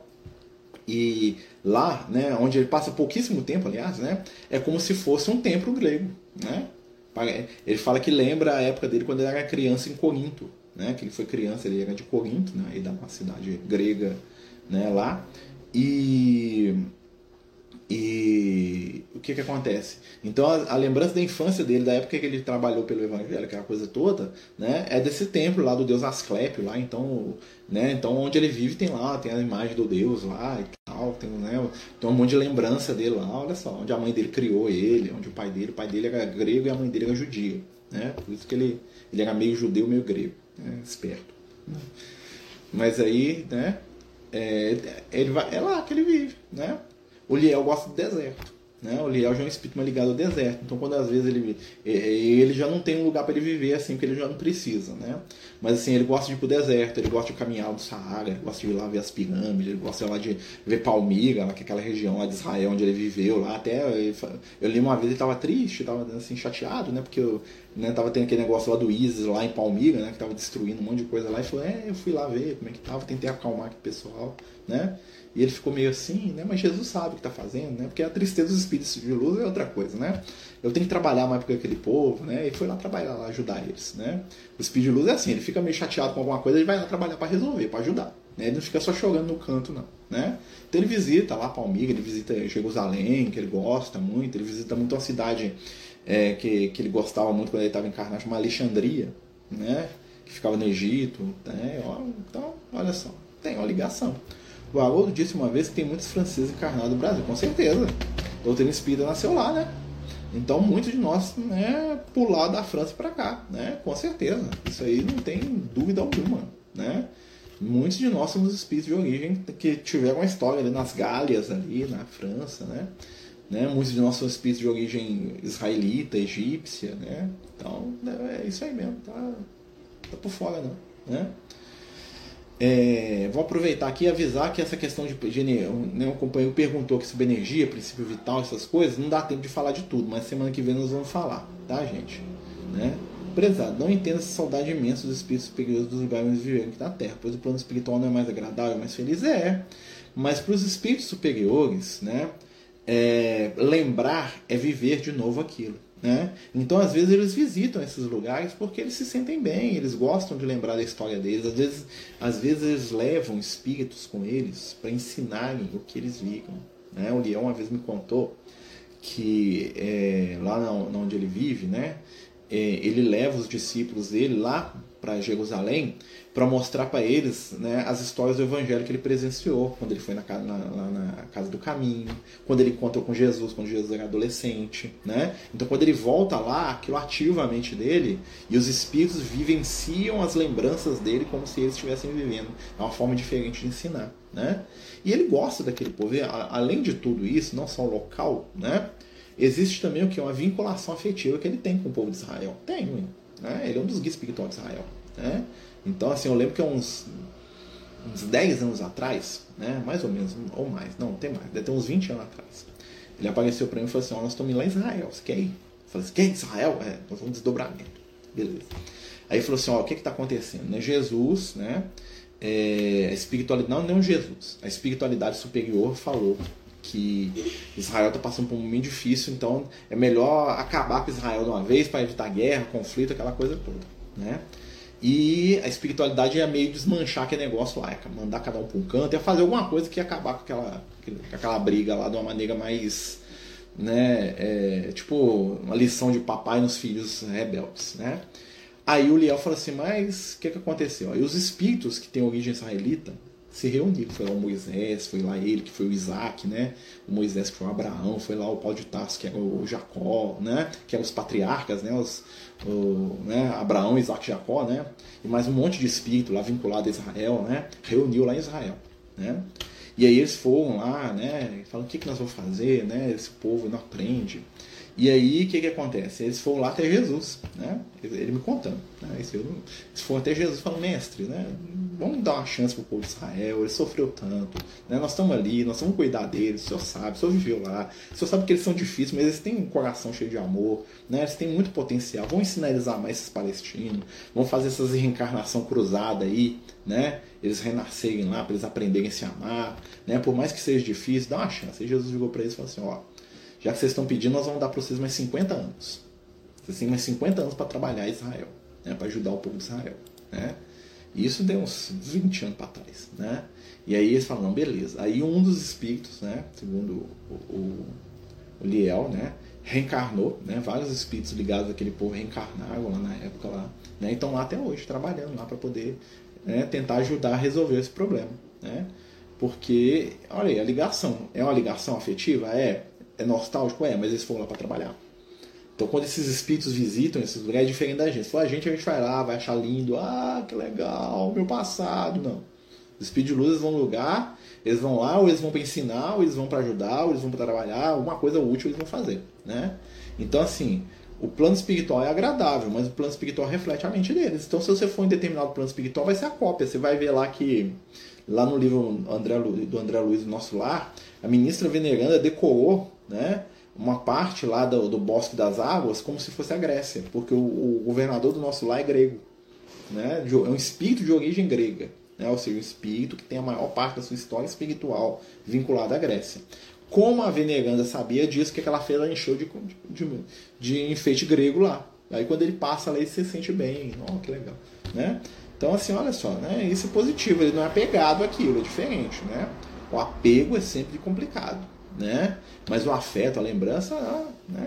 e lá, né, onde ele passa pouquíssimo tempo, aliás, né, é como se fosse um templo grego, né? Ele fala que lembra a época dele quando ele era criança em Corinto, né? Que ele foi criança, ele era de Corinto, né? E da uma cidade grega, né? Lá e o que acontece? Então a lembrança da infância dele, da época que ele trabalhou pelo Evangelho, aquela coisa toda, né, é desse templo lá do deus Asclépio lá, então, né, então onde ele vive tem a imagem do deus lá e tal, tem, né, tem um monte de lembrança dele lá, olha só, onde a mãe dele criou ele, onde o pai dele era grego e a mãe dele era judia, né, por isso que ele era meio judeu, meio grego, né, esperto. Mas aí, né, é lá que ele vive, né. O Liel gosta do deserto, né? O Liel já é um espírito mais ligado ao deserto, então quando às vezes ele já não tem um lugar para ele viver assim, porque ele já não precisa, né? Mas assim, ele gosta de ir pro deserto, ele gosta de caminhar no Saara, ele gosta de ir lá ver as pirâmides, ele gosta de ir lá de ver Palmira, lá, que é aquela região lá de Israel onde ele viveu lá, até eu li uma vez ele estava triste, estava assim chateado, né? Porque tava tendo aquele negócio lá do ISIS lá em Palmira, né? Que tava destruindo um monte de coisa lá, e falou, eu fui lá ver como é que tava, tentei acalmar aquele pessoal, né? E ele ficou meio assim, né? Mas Jesus sabe o que está fazendo, né? Porque a tristeza dos espíritos de luz é outra coisa, né? Eu tenho que trabalhar mais com aquele povo, né? E foi lá trabalhar, lá, ajudar eles, né? O espírito de luz é assim, ele fica meio chateado com alguma coisa, ele vai lá trabalhar para resolver, para ajudar, né? Ele não fica só chorando no canto, não, né? Então ele visita lá Palmira, ele visita Jerusalém, que ele gosta muito, ele visita muito uma cidade que ele gostava muito quando ele estava encarnado, chamada Alexandria, né? Que ficava no Egito, né? Então, olha só, tem uma ligação. O Haroldo disse uma vez que tem muitos franceses encarnados no Brasil. Com certeza. A doutrina espírita nasceu lá, né? Então muitos de nós, né, pular da França para cá, né? Com certeza. Isso aí não tem dúvida alguma, né? Muitos de nós somos espíritos de origem que tiveram uma história ali nas Gálias, ali na França, né? Muitos de nós são espíritos de origem israelita, egípcia, né? Então é isso aí mesmo, tá por fora não, né? Vou aproveitar aqui e avisar que essa questão né, um companheiro perguntou que sobre energia, princípio vital, essas coisas, não dá tempo de falar de tudo, mas semana que vem nós vamos falar, tá, gente? Né? Prezado, não entenda essa saudade imensa dos espíritos superiores dos lugares onde viveram aqui na Terra, pois o plano espiritual não é mais agradável, mais feliz, mas para os espíritos superiores, né, lembrar é viver de novo aquilo. Né? Então às vezes eles visitam esses lugares porque eles se sentem bem, eles gostam de lembrar da história deles, às vezes eles levam espíritos com eles para ensinarem o que eles viram, né? O Leão uma vez me contou que lá onde ele vive, né, ele leva os discípulos dele lá para Jerusalém para mostrar para eles, né, as histórias do Evangelho que ele presenciou quando ele foi lá na Casa do Caminho, quando ele encontrou com Jesus, quando Jesus era adolescente, né? Então quando ele volta lá, aquilo ativa a mente dele e os espíritos vivenciam as lembranças dele como se eles estivessem vivendo. É uma forma diferente de ensinar, né? E ele gosta daquele povo. E, além de tudo isso, não só o local, né? Existe também o que? Uma vinculação afetiva que ele tem com o povo de Israel. Tem, né? Ele é um dos guias espirituais de Israel, né? Então, assim, eu lembro que há uns 10 anos atrás, né? Mais ou menos, ou mais, não, tem mais, deve ter uns 20 anos atrás, ele apareceu para mim e falou assim: nós estamos indo lá em Israel, você quer ir? Eu falei assim: quer ir em Israel? Nós vamos desdobramento. Beleza. Aí ele falou assim: o que está acontecendo? Né? Jesus, né? A espiritualidade, não Jesus, a espiritualidade superior falou que Israel está passando por um momento difícil, então é melhor acabar com Israel de uma vez para evitar guerra, conflito, aquela coisa toda, né? E a espiritualidade ia meio desmanchar aquele negócio lá, mandar cada um para um canto, ia fazer alguma coisa que ia acabar com aquela briga lá de uma maneira mais, né, tipo uma lição de papai nos filhos rebeldes, né? Aí o Liel falou assim: mas o que aconteceu? Aí os espíritos que têm origem israelita se reuniram, foi lá o Moisés, foi lá ele que foi o Isaac, né? O Moisés que foi o Abraão, foi lá o Paulo de Tarso que era o Jacó, né? Que eram os patriarcas, né? Né? Abraão, Isaac e Jacó, né? E mais um monte de espírito lá vinculado a Israel, né? Reuniu lá em Israel, né? E aí eles foram lá, né? Falam: o que nós vamos fazer, né? Esse povo não aprende. E aí, o que acontece? Eles foram lá até Jesus, né? Ele me contando, né? Eles foram até Jesus e falaram: mestre, né? Vamos dar uma chance pro povo de Israel, ele sofreu tanto, né? Nós estamos ali, nós vamos cuidar deles, o senhor sabe, o senhor viveu lá, o senhor sabe que eles são difíceis, mas eles têm um coração cheio de amor, né? Eles têm muito potencial, vamos ensinar eles a amar esses palestinos, vamos fazer essas reencarnação cruzada aí, né? Eles renascerem lá, para eles aprenderem a se amar, né? Por mais que seja difícil, dá uma chance. Aí Jesus ligou para eles e falou assim: ó, já que vocês estão pedindo, nós vamos dar para vocês mais 50 anos. Vocês têm mais 50 anos para trabalhar em Israel, né? Para ajudar o povo de Israel, né? E isso deu uns 20 anos para trás, né? E aí eles falam: não, beleza. Aí um dos espíritos, né, segundo o Liel, né, reencarnou, né? Vários espíritos ligados àquele povo reencarnaram lá na época lá, né? E estão lá até hoje trabalhando lá para poder, né, tentar ajudar a resolver esse problema, né? Porque, olha aí, a ligação é uma ligação afetiva, é nostálgico, mas eles foram lá para trabalhar. Então, quando esses espíritos visitam esses lugares, é diferente da gente. Se for a gente vai lá, vai achar lindo, que legal, meu passado. Não. Os espíritos de luz, eles vão no lugar, eles vão lá, ou eles vão para ensinar, ou eles vão para ajudar, ou eles vão para trabalhar, alguma coisa útil eles vão fazer, né? Então, assim, o plano espiritual é agradável, mas o plano espiritual reflete a mente deles. Então, se você for em determinado plano espiritual, vai ser a cópia. Você vai ver lá que, lá no livro do André Luiz, do Nosso Lar, a ministra veneranda decorou, né, uma parte lá do Bosque das Águas como se fosse a Grécia, porque o governador do Nosso Lar é grego, né? É um espírito de origem grega, né? Ou seja, um espírito que tem a maior parte da sua história espiritual vinculada à Grécia. Como a veneranda sabia disso, que ela fez? Ela encheu de enfeite grego lá. Aí quando ele passa lá, ele se sente bem. Que legal, né? Então, assim, olha só, né? Isso é positivo, ele não é apegado àquilo, é diferente, né? O apego é sempre complicado, né? Mas o afeto, a lembrança, né?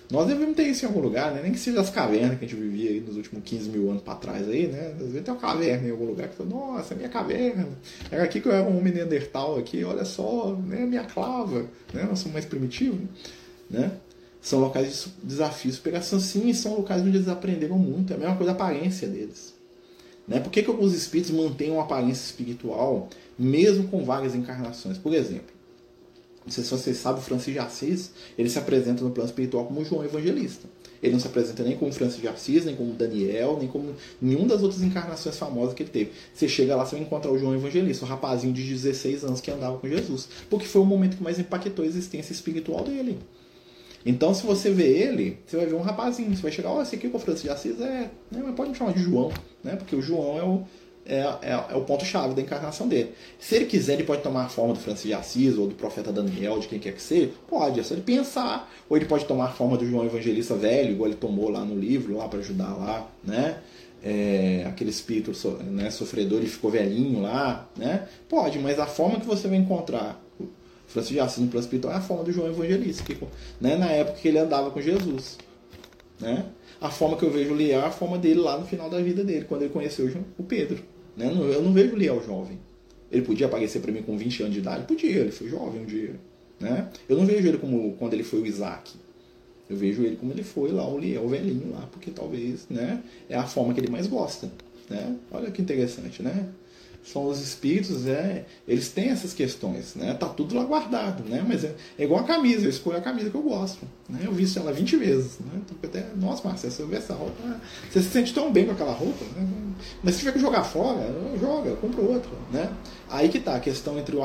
Nós devemos ter isso em algum lugar, né? Nem que seja as cavernas que a gente vivia aí nos últimos 15 mil anos para trás aí, né? Às vezes tem uma caverna em algum lugar que fala, nossa, minha caverna. Era aqui que eu era um homem neandertal aqui, olha só, né? Minha clava, né? Nós somos mais primitivos, né? São locais de desafio e superação, sim, e são locais onde eles aprenderam muito. É a mesma coisa a aparência deles. Né? Por que alguns espíritos mantêm uma aparência espiritual mesmo com várias encarnações? Por exemplo, não sei se vocês sabem, o Francisco de Assis, ele se apresenta no plano espiritual como João Evangelista. Ele não se apresenta nem como Francisco de Assis, nem como Daniel, nem como nenhuma das outras encarnações famosas que ele teve. Você chega lá, você vai encontrar o João Evangelista, o rapazinho de 16 anos que andava com Jesus. Porque foi o momento que mais impactou a existência espiritual dele. Então, se você vê ele, você vai ver um rapazinho. Você vai chegar, esse aqui com o Francisco de Assis né, mas pode me chamar de João, né? Porque o João é o ponto-chave da encarnação dele. Se ele quiser, ele pode tomar a forma do Francisco de Assis ou do profeta Daniel, de quem quer que seja. Pode, é só ele pensar. Ou ele pode tomar a forma do João Evangelista velho, igual ele tomou lá no livro, lá para ajudar lá, né? Aquele espírito né, sofredor, ele ficou velhinho lá, né? Pode, mas a forma que você vai encontrar Francisco de Assis no plano espiritual é a forma do João Evangelista, que, né, na época que ele andava com Jesus. Né? A forma que eu vejo o Liel é a forma dele lá no final da vida dele, quando ele conheceu o Pedro. Né? Eu não vejo o Liel jovem. Ele podia aparecer para mim com 20 anos de idade? Podia, ele foi jovem um dia. Né? Eu não vejo ele como quando ele foi o Isaac. Eu vejo ele como ele foi lá, o Liel velhinho lá, porque talvez, né, é a forma que ele mais gosta. Né? Olha que interessante, né? São os espíritos, eles têm essas questões, né? Tá tudo lá guardado, né? Mas é igual a camisa, eu escolho a camisa que eu gosto, né? Eu visto ela 20 vezes, né? Então, até, nossa, Marcelo, se eu ver essa roupa, você se sente tão bem com aquela roupa, né? Mas se tiver que jogar fora, joga, compra outra, né? Aí que tá a questão entre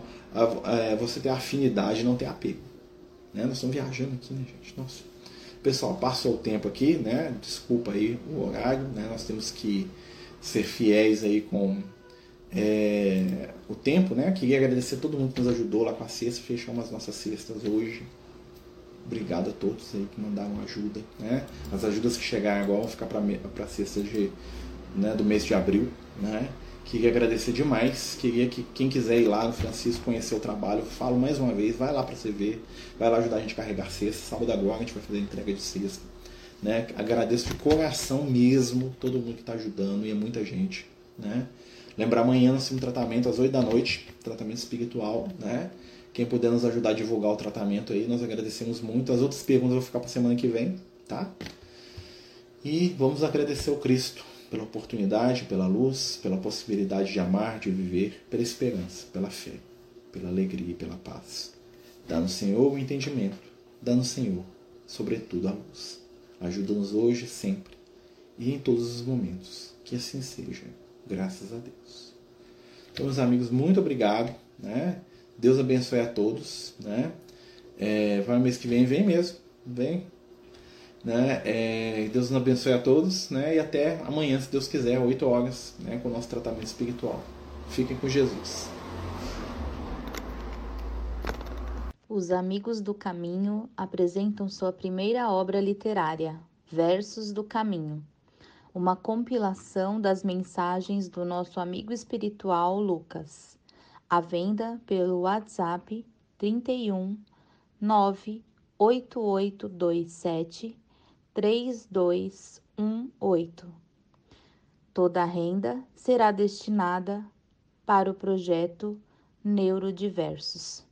você ter afinidade e não ter apego, né? Nós estamos viajando aqui, né, gente? Nossa. Pessoal, passou o tempo aqui, né? Desculpa aí o horário, né? Nós temos que ser fiéis aí com o tempo, né? Queria agradecer a todo mundo que nos ajudou lá com a cesta, fechamos as nossas cestas hoje. Obrigado a todos aí que mandaram ajuda, né? As ajudas que chegarem agora vão ficar para a cesta do mês de abril, né? Queria agradecer demais. Queria que quem quiser ir lá no Francisco conhecer o trabalho, falo mais uma vez, vai lá para você ver, vai lá ajudar a gente a carregar cesta. Sábado agora a gente vai fazer a entrega de cesta, né? Agradeço de coração mesmo todo mundo que está ajudando, e é muita gente, né? Lembrar, amanhã nós temos tratamento às 8 da noite, tratamento espiritual, né? Quem puder nos ajudar a divulgar o tratamento aí, nós agradecemos muito. As outras perguntas vão ficar para a semana que vem, tá? E vamos agradecer ao Cristo pela oportunidade, pela luz, pela possibilidade de amar, de viver, pela esperança, pela fé, pela alegria e pela paz. Dá-nos, Senhor, o entendimento, dá-nos, Senhor, sobretudo a luz. Ajuda-nos hoje, sempre e em todos os momentos. Que assim seja. Graças a Deus. Então, meus amigos, muito obrigado, né? Deus abençoe a todos, né? Vai no mês que vem, vem mesmo, vem, né? Deus nos abençoe a todos, né? E até amanhã, se Deus quiser, 8 horas, né? Com o nosso tratamento espiritual. Fiquem com Jesus. Os Amigos do Caminho apresentam sua primeira obra literária, Versos do Caminho, uma compilação das mensagens do nosso amigo espiritual Lucas, à venda pelo WhatsApp 31 98827 3218. Toda a renda será destinada para o projeto Neurodiversos.